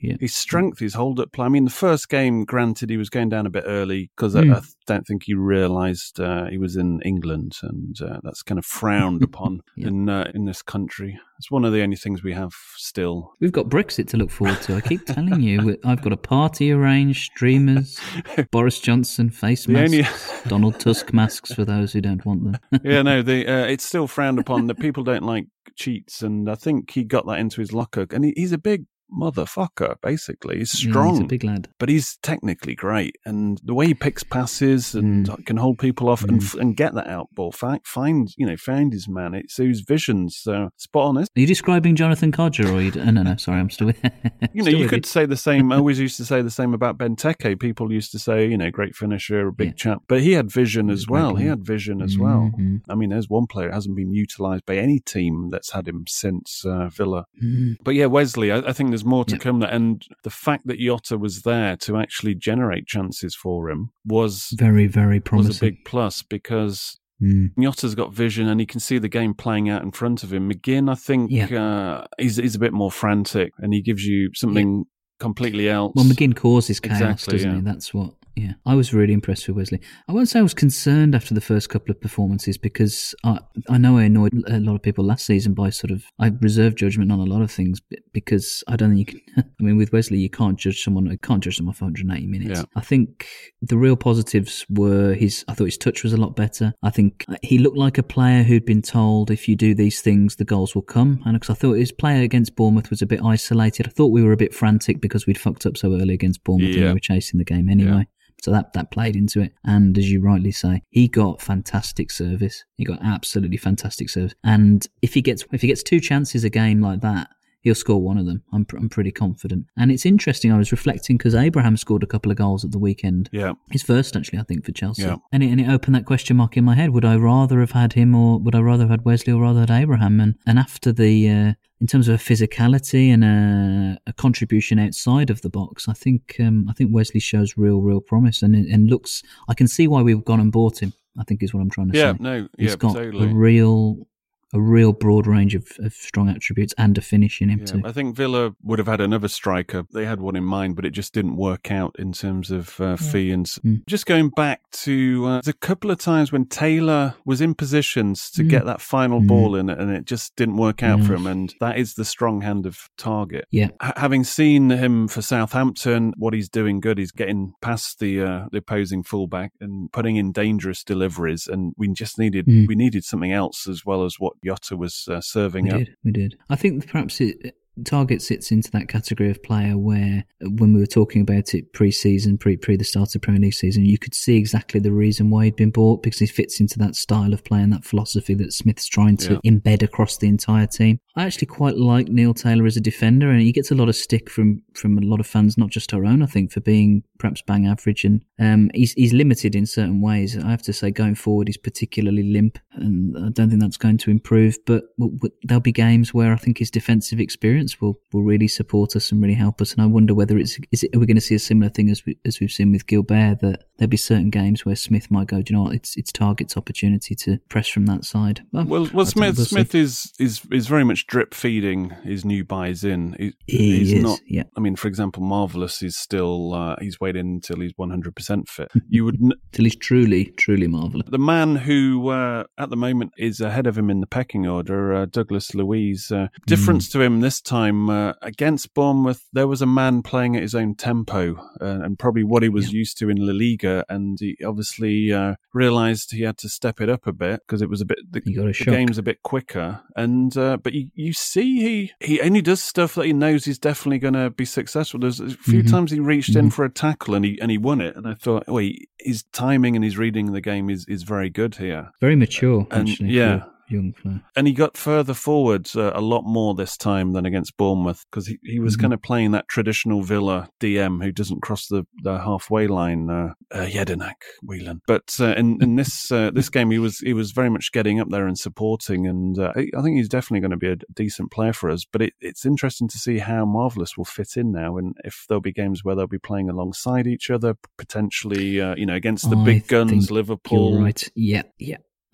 Yeah. His strength, his hold-up play. I mean, the first game, granted, he was going down a bit early because Mm. I, I don't think he realised uh, he was in England, and uh, that's kind of frowned upon Yeah. in uh, in this country. It's one of the only things we have still. We've got Brexit to look forward to. I keep telling you, we- I've got a party arranged, streamers, Boris Johnson face The masks, only- Donald Tusk masks for those who don't want them. Yeah, no, the, uh, it's still frowned upon that people don't like cheats, and I think he got that into his locker. And he, he's a big motherfucker, basically. He's Yeah, strong. he's a big lad. But he's technically great. And the way he picks passes and Mm. can hold people off and, and get that out ball, find, find, you know, find his man. It's his vision's uh, spot on. Are you describing Jonathan Codger, or you? d- Oh, no, no, sorry, I'm still with. You know, you could say the same. I always used to say the same about Benteke. People used to say, you know, great finisher, a big chap. But he had vision as well. He had vision as well. Mhm. I mean, there's one player that hasn't been utilised by any team that's had him since uh, Villa. Mhm. But yeah, Wesley, I, I think there's more to Yeah. come there. And the fact that Jota was there to actually generate chances for him was Very, very was promising. a big plus, because Mm. Jota's got vision and he can see the game playing out in front of him. McGinn, I think, uh, he's, he's a bit more frantic and he gives you something completely else. Well, McGinn causes chaos, Exactly, doesn't yeah. he? That's what. Yeah, I was really impressed with Wesley. I won't say I was concerned after the first couple of performances, because I, I know I annoyed a lot of people last season by sort of, I reserve judgment on a lot of things b- because I don't think you can, I mean, with Wesley, you can't judge someone, you can't judge them off one hundred eighty minutes. Yeah. I think the real positives were his, I thought his touch was a lot better. I think he looked like a player who'd been told, if you do these things, the goals will come. And because I thought his play against Bournemouth was a bit isolated. I thought we were a bit frantic because we'd fucked up so early against Bournemouth and Yeah. we were chasing the game anyway. Yeah. So that, that played into it. And as you rightly say, he got fantastic service. He got absolutely fantastic service. And if he gets if he gets two chances a game like that, he'll score one of them. I'm pr- I'm pretty confident. And it's interesting. I was reflecting because Abraham scored a couple of goals at the weekend. Yeah. His first, actually, I think, for Chelsea. Yeah. And it, and it opened that question mark in my head. Would I rather have had him, or would I rather have had Wesley, or rather had Abraham? And and after the, uh, in terms of a physicality and a, a contribution outside of the box, I think um, I think Wesley shows real, real promise, and and looks. I can see why we've gone and bought him, I think is what I'm trying to Yeah, say. no, He's yeah, got totally. a real. A real broad range of, of strong attributes and a finish in him Yeah, too. I think Villa would have had another striker. They had one in mind, but it just didn't work out in terms of uh, fee. And s- Mm. just going back to uh, the couple of times when Taylor was in positions to Mm. get that final Mm. ball in, and it just didn't work out Yeah. for him. And that is the strong hand of Target. Yeah. H- having seen him for Southampton, what he's doing good, he's getting past the uh, the opposing fullback and putting in dangerous deliveries. And we just needed Mm. we needed something else as well as what Jota was uh, serving We up. did, we did. I think perhaps it, Target sits into that category of player where, when we were talking about it pre-season, pre pre the start of Premier League season, you could see exactly the reason why he'd been bought, because he fits into that style of play and that philosophy that Smith's trying to Yeah. embed across the entire team. I actually quite like Neil Taylor as a defender, and he gets a lot of stick from from a lot of fans, not just our own, I think, for being perhaps bang average, and um, he's he's limited in certain ways. I have to say, going forward, he's particularly limp, and I don't think that's going to improve. But w- w- there'll be games where I think his defensive experience will, will really support us and really help us. And I wonder whether it's is it, are we going to see a similar thing as we as we've seen with Gilbert, that there'll be certain games where Smith might go, do you know what, it's it's Target's opportunity to press from that side. Well, Well, I well, don't- Smith we'll see. Smith is, is is very much drip feeding his new buys in. He, He he's is, not. yeah. I mean, for example, Marvelous is still. Uh, he's waiting until he's one hundred percent fit. You would. N- Till he's truly, truly marvellous. the man who uh, at the moment is ahead of him in the pecking order, uh, Douglas Luiz. Uh, difference to him this time uh, against Bournemouth. There was a man playing at his own tempo uh, and probably what he was used to in La Liga, and he obviously uh, realised he had to step it up a bit because it was a bit. The, He got a the shock. game's a bit quicker, and uh, but you, you see he he only does stuff that he knows he's definitely going to be successful. There's a few Mhm. times he reached in Mhm. for a tackle and he and he won it, and I thought, oh, he, his timing and his reading of the game is, is very good here. Very mature, And, actually. yeah. for a young player. And he got further forward uh, a lot more this time than against Bournemouth because he, he was Mhm. kind of playing that traditional Villa D M who doesn't cross the, the halfway line, uh, uh, Jedinak, Whelan. But uh, in, in this uh, this game, he was he was very much getting up there and supporting, and uh, I I think he's definitely going to be a decent player for us. But it, it's interesting to see how Marvellous will fit in now, and if there'll be games where they'll be playing alongside each other, potentially, uh, you know, against the I big guns, think Liverpool. You're right. Yeah, yeah.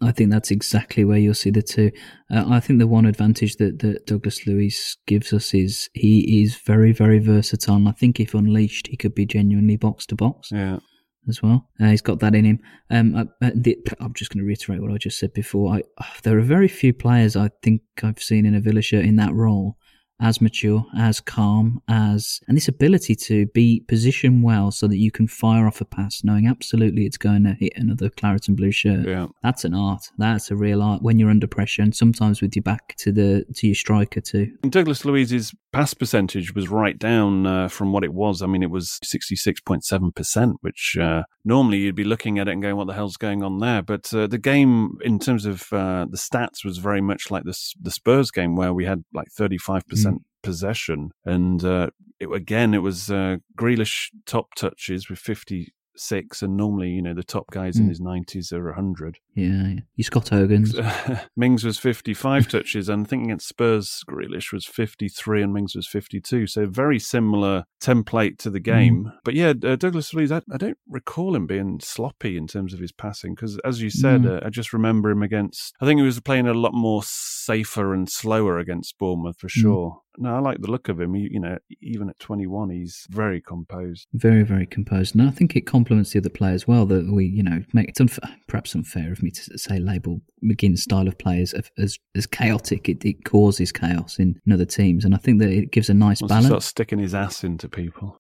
I think that's exactly where you'll see the two. Uh, I think the one advantage that, that Douglas Luiz gives us is he is very, very versatile. And I think if unleashed, he could be genuinely box to box. Yeah. As well, uh, he's got that in him. Um, I, the, I'm just going to reiterate what I just said before. I, there are very few players I think I've seen in a Villa shirt in that role as mature, as calm, as and this ability to be positioned well so that you can fire off a pass, knowing absolutely it's going to hit another claret and blue shirt. Yeah. That's an art. That's a real art when you're under pressure, and sometimes with your back to the to your striker too. And Douglas Luiz's pass percentage was right down uh, from what it was. I mean, it was sixty-six point seven percent, which uh, normally you'd be looking at it and going, what the hell's going on there? But uh, the game, in terms of uh, the stats, was very much like the, the Spurs game where we had like thirty-five percent mm. possession. And uh, it, again, it was uh, Grealish top touches with fifty-six, and normally, you know, the top guys mm. in his nineties are one hundred. Yeah, yeah. You Scott Hogan's. Mings was fifty-five touches, and I think against Spurs, Grealish was fifty-three and Mings was fifty-two. So very similar template to the game. Mm. But yeah, uh, Douglas Luiz, I, I don't recall him being sloppy in terms of his passing, because as you said, mm. uh, I just remember him against, I think he was playing a lot more safer and slower against Bournemouth for sure. Mm. No, I like the look of him. He, you know, even at twenty-one, he's very composed. Very, very composed. And I think it complements the other players well that we, you know, make it unfair, perhaps unfair of me to say label McGinn's style of play as as, as chaotic. It, it causes chaos in, in other teams, and I think that it gives a nice Once balance. He starts sticking his ass into people.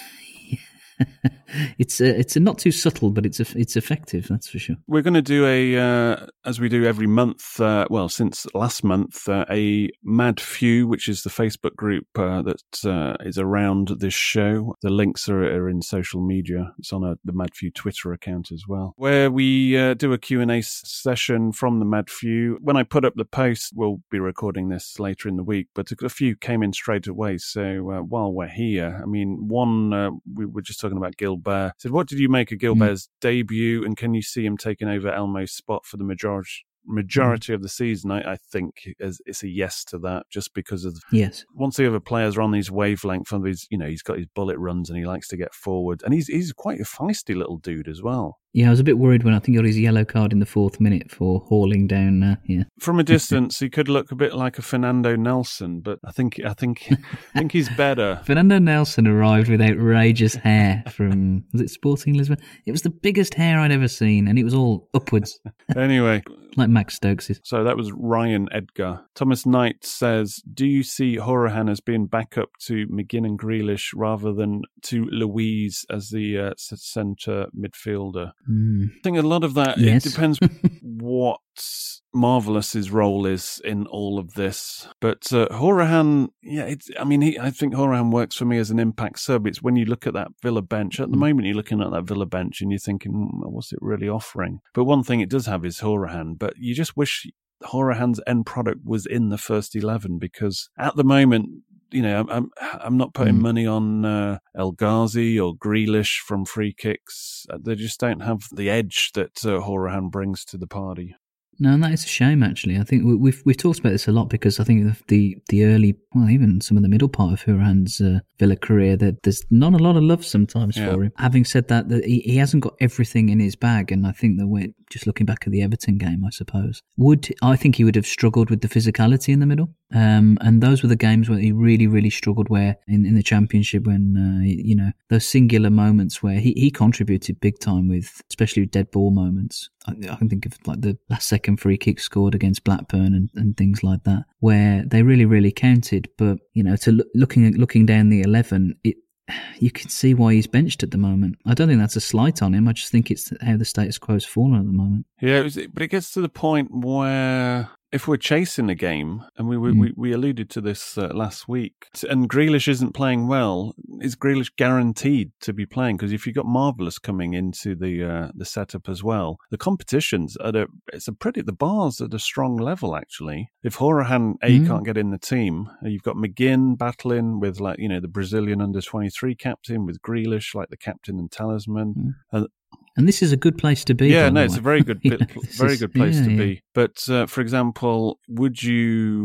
It's a, it's a not too subtle, but it's a, it's effective, that's for sure. We're going to do a, uh, as we do every month, uh, well, since last month, uh, a Mad Few, which is the Facebook group uh, that uh, is around this show. The links are, are in social media. It's on a, the Mad Few Twitter account as well, where we uh, do a Q and A session from the Mad Few. When I put up the post, we'll be recording this later in the week, but a few came in straight away. So uh, while we're here, I mean, one, uh, we were just talking about Gilbert. Said, what did you make of Gilbert's mm. debut, and can you see him taking over Elmo's spot for the majority majority mm. of the season? I, I think it's a yes to that, just because of yes. Once the other players are on these wavelength of his, you know, he's got his bullet runs and he likes to get forward, and he's he's quite a feisty little dude as well. Yeah, I was a bit worried when I think he got his yellow card in the fourth minute for hauling down. Uh, yeah, from a distance, he could look a bit like a Fernando Nelson, but I think I think I think he's better. Fernando Nelson arrived with outrageous hair from was it Sporting Lisbon? It was the biggest hair I'd ever seen, and it was all upwards. Anyway, like Max Stokes's. So that was Ryan Edgar. Thomas Knight says, "Do you see Hourihane as being backup to McGinn and Grealish rather than to Luiz as the uh, centre midfielder?" Mm. I think a lot of that, yes. It depends what Marvellous's role is in all of this. But uh, Hourihane, yeah, it's, I mean, he, I think Hourihane works for me as an impact sub. It's when you look at that Villa bench, at the mm. moment you're looking at that Villa bench and you're thinking, mm, what's it really offering? But one thing it does have is Hourihane, but you just wish Hourihane's end product was in the first eleven, because at the moment, you know, I'm I'm, I'm not putting mm. money on uh, El Ghazi or Grealish from free kicks. They just don't have the edge that uh, Hourihane brings to the party. No, and that is a shame, actually. I think we've we've talked about this a lot, because I think the the early, well, even some of the middle part of Hourihane's uh, Villa career, that there's not a lot of love sometimes yeah. for him. Having said that, that he, he hasn't got everything in his bag, and I think that we're just looking back at the Everton game, I suppose, would I think he would have struggled with the physicality in the middle, um, and those were the games where he really, really struggled. Where in, in the Championship, when uh, you know those singular moments where he, he contributed big time with, especially with dead ball moments. I, I can think of like the last second free kick scored against Blackburn and, and things like that, where they really, really counted. But you know, to look, looking at looking down the eleven, it you can see why he's benched at the moment. I don't think that's a slight on him. I just think it's how the status quo's fallen at the moment. Yeah, it was, but it gets to the point where if we're chasing a game, and we we, Mm. we, we alluded to this uh, last week, and Grealish isn't playing well, is Grealish guaranteed to be playing? Because if you've got Marvellous coming into the uh, the setup as well, the competition's at a it's a pretty the bar's at a strong level actually. If Hourihane A Mm. can't get in the team, you've got McGinn battling with like you know the Brazilian under twenty-three captain, with Grealish like the captain and talisman. Mm. And And this is a good place to be. Yeah, by no, the it's way. a very good, You bit, know, this very is- good place yeah, to yeah. be. But uh, for example, would you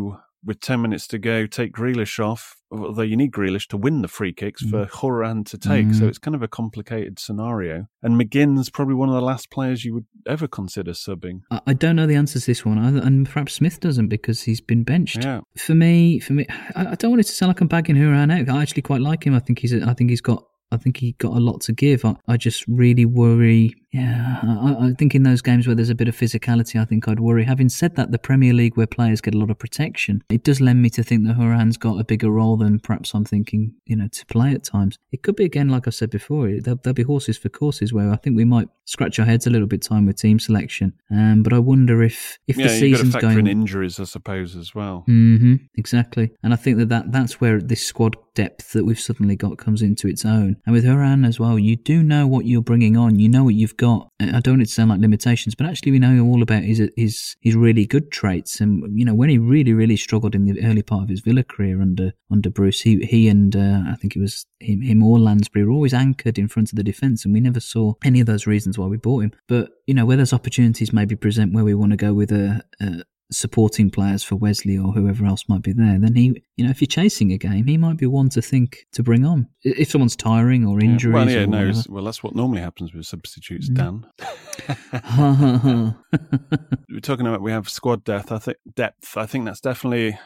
with ten minutes to go, take Grealish off, although you need Grealish to win the free kicks mm. for Horan to take. Mm. So it's kind of a complicated scenario. And McGinn's probably one of the last players you would ever consider subbing. I don't know the answer to this one, and perhaps Smith doesn't because he's been benched. Yeah. For me, for me, I don't want it to sound like I'm bagging Horan out. I actually quite like him. I think he's, I think he's got. I think he got a lot to give. I, I just really worry. Yeah, I, I think in those games where there's a bit of physicality, I think I'd worry. Having said that, the Premier League where players get a lot of protection, it does lend me to think that Horan's got a bigger role than perhaps I'm thinking, you know, to play at times. It could be, again, like I said before, there'll, there'll be horses for courses where I think we might scratch our heads a little bit time with team selection. Um, but I wonder if, if yeah, the season's you've got to factor going... in injuries, I suppose, as well. Mm-hmm, exactly. And I think that, that that's where this squad depth that we've suddenly got comes into its own. And with Horan as well, you do know what you're bringing on. You know what you've got. I don't want it to sound like limitations, but actually we know all about his his his really good traits. And you know, when he really really struggled in the early part of his Villa career under under Bruce, he he and uh, I think it was him, him or Lansbury were always anchored in front of the defence, and we never saw any of those reasons why we bought him. But you know, where those opportunities maybe present where we want to go with a, a supporting players for Wesley or whoever else might be there, then he, you know, if you're chasing a game, he might be one to think to bring on. If someone's tiring or injuries, yeah, well, yeah, or no, whatever. well, that's what normally happens with substitutes, Mm. Dan. We're talking about we have squad depth. I think depth. I think that's definitely.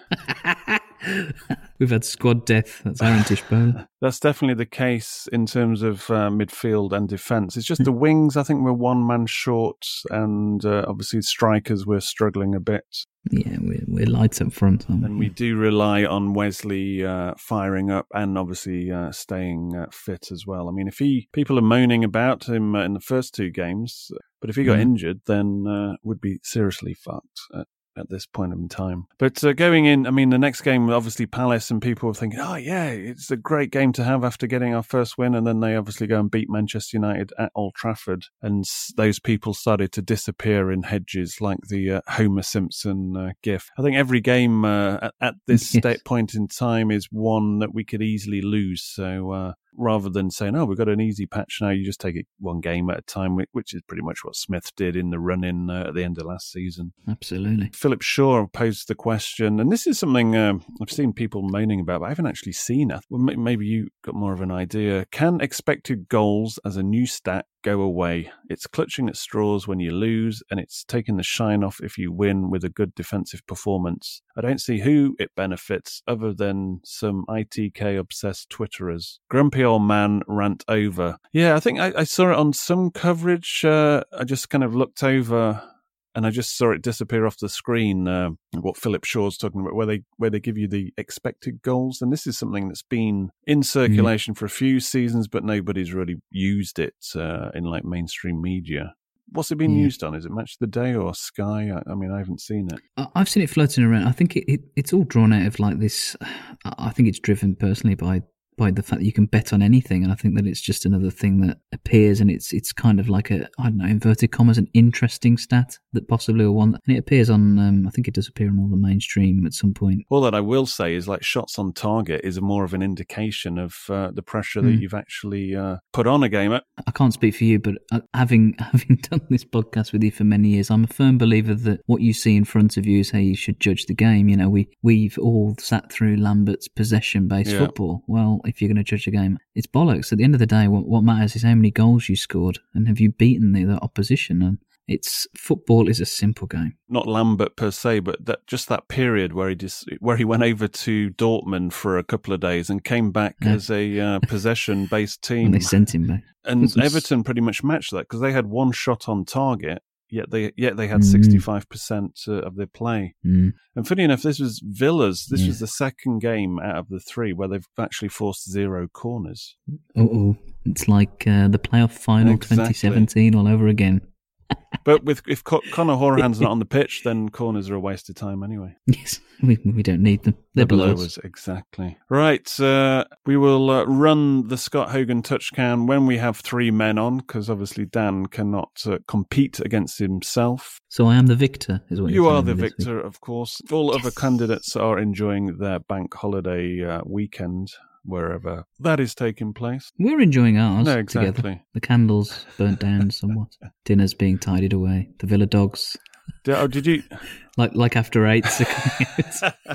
We've had squad death. That's Aaron Tichbone. That's definitely the case in terms of uh, midfield and defence. It's just the wings, I think we're one man short, and uh, obviously strikers we're struggling a bit. Yeah, we're, we're light up front. Aren't we? And we do rely on Wesley uh, firing up and obviously uh, staying uh, fit as well. I mean, if he people are moaning about him uh, in the first two games, but if he got Yeah. injured, then uh, would be seriously fucked. Uh, at this point in time. But uh, going in, I mean, the next game, obviously Palace, and people are thinking, oh yeah, it's a great game to have after getting our first win, and then they obviously go and beat Manchester United at Old Trafford, and s- those people started to disappear in hedges like the uh, Homer Simpson uh, gif. I think every game uh, at, at this Yes. state point in time is one that we could easily lose, so uh, rather than saying, oh, we've got an easy patch now, you just take it one game at a time, whi- which is pretty much what Smith did in the run-in uh, at the end of last season. Absolutely. Philip Shaw posed the question, and this is something um, I've seen people moaning about, but I haven't actually seen it. Well, m- maybe you got more of an idea. Can expected goals as a new stat go away? It's clutching at straws when you lose, and it's taking the shine off if you win with a good defensive performance. I don't see who it benefits other than some I T K-obsessed Twitterers. Grumpy old man rant over. Yeah, I think I, I saw it on some coverage. Uh, I just kind of looked over and I just saw it disappear off the screen, uh, what Philip Shaw's talking about, where they where they give you the expected goals. And this is something that's been in circulation mm. for a few seasons, but nobody's really used it uh, in like mainstream media. What's it been Yeah. used on? Is it Match of the Day or Sky? I, I mean, I haven't seen it. I- I've seen it floating around. I think it, it, it's all drawn out of like this. I I think it's driven personally by by the fact that you can bet on anything, and I think that it's just another thing that appears, and it's it's kind of like a, I don't know, inverted commas, an interesting stat that possibly will one, and it appears on, um, I think it does appear on all the mainstream at some point. All that I will say is like shots on target is more of an indication of uh, the pressure that Mm. you've actually uh, put on a gamer. I can't speak for you, but uh, having having done this podcast with you for many years, I'm a firm believer that what you see in front of you is how you should judge the game. You know, we we've all sat through Lambert's possession-based Yeah. football. Well, if you're going to judge a game, it's bollocks. At the end of the day, what, what matters is how many goals you scored and have you beaten the, the opposition. And it's football is a simple game. Not Lambert per se, but that just that period where he just where he went over to Dortmund for a couple of days and came back Yeah. as a uh, possession-based team. And they sent him back. And This was- Everton pretty much matched that because they had one shot on target, yet they yet they had Mm. sixty-five percent uh, of their play. Mm. And funny enough, this was Villa's. This Yeah. was the second game out of the three where they've actually forced zero corners. Oh, it's like uh, the playoff final Exactly. twenty seventeen all over again. But with if Co- Conor Horan's not on the pitch, then corners are a waste of time anyway. Yes, we we don't need them. They're, They're below below us, exactly. Right, uh, we will uh, run the Scott Hogan touchdown when we have three men on, because obviously Dan cannot uh, compete against himself. So I am the victor, is what You you're are telling the me this week. victor, of course. All other candidates are enjoying their bank holiday uh, weekend, wherever that is taking place. We're enjoying ours No, exactly. together. The candles burnt down somewhat. Dinner's being tidied away. The Villa dogs, Did, oh, did you? like like after eight.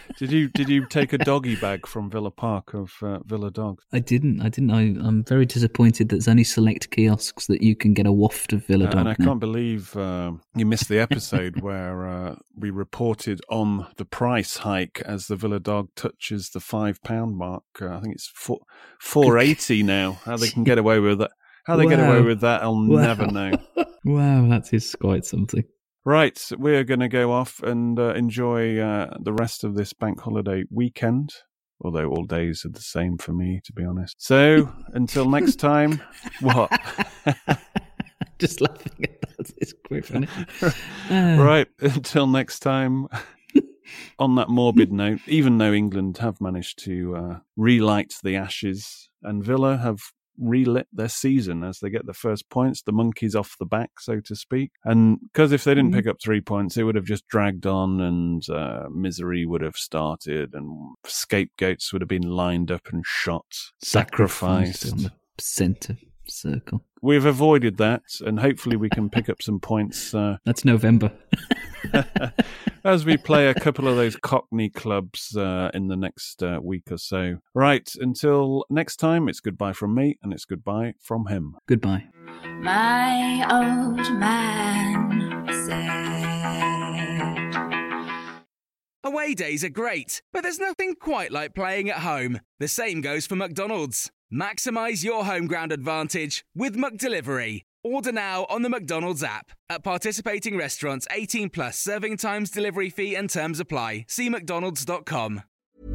Did you did you take a doggy bag from Villa Park of uh, Villa Dogs? I didn't. I didn't. I, I'm very disappointed that there's only select kiosks that you can get a waft of Villa Uh, Dog and I now. can't believe uh, you missed the episode where uh, we reported on the price hike as the Villa Dog touches the five pound mark. Uh, I think it's four four eighty now. How they can get away with that? How they get Wow. away with that? I'll Wow. never know. Wow, that is quite something. Right, we're going to go off and uh, enjoy uh, the rest of this bank holiday weekend. Although all days are the same for me, to be honest. So until next time, what? Just laughing at that. It's quite funny. Right, until next time, on that morbid note, even though England have managed to uh, relight the ashes and Villa have relit their season as they get the first points, the monkeys off the back, so to speak. And because if they didn't pick up three points, it would have just dragged on and uh, misery would have started and scapegoats would have been lined up and shot, sacrificed. on the centre circle. We've avoided that, and hopefully we can pick up some points. Uh, That's November. as we play a couple of those Cockney clubs uh, in the next uh, week or so. Right, until next time, it's goodbye from me, and it's goodbye from him. Goodbye. My old man said. Away days are great, but there's nothing quite like playing at home. The same goes for McDonald's. Maximise your home ground advantage with McDelivery. Order now on the McDonald's app. At participating restaurants, eighteen plus, serving times, delivery fee and terms apply. See mcdonalds dot com.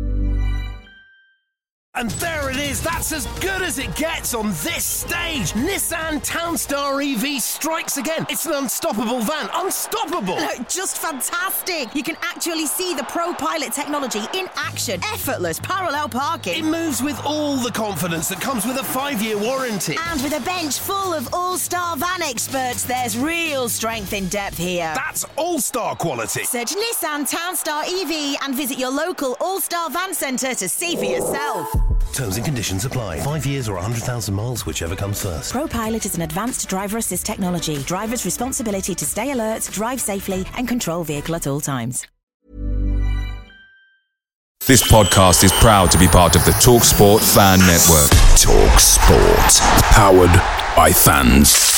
And there it is, that's as good as it gets on this stage. Nissan Townstar E V strikes again. It's an unstoppable van, unstoppable. Look, just fantastic. You can actually see the Pro Pilot technology in action. Effortless parallel parking. It moves with all the confidence that comes with a five-year warranty. And with a bench full of all-star van experts, there's real strength in depth here. That's all-star quality. Search Nissan Townstar E V and visit your local all-star van centre to see for yourself. Terms and conditions apply. Five years or one hundred thousand miles, whichever comes first. Pro Pilot is an advanced driver assist technology. Driver's responsibility to stay alert, drive safely, and control vehicle at all times. This podcast is proud to be part of the TalkSport Fan Network. TalkSport. Powered by fans.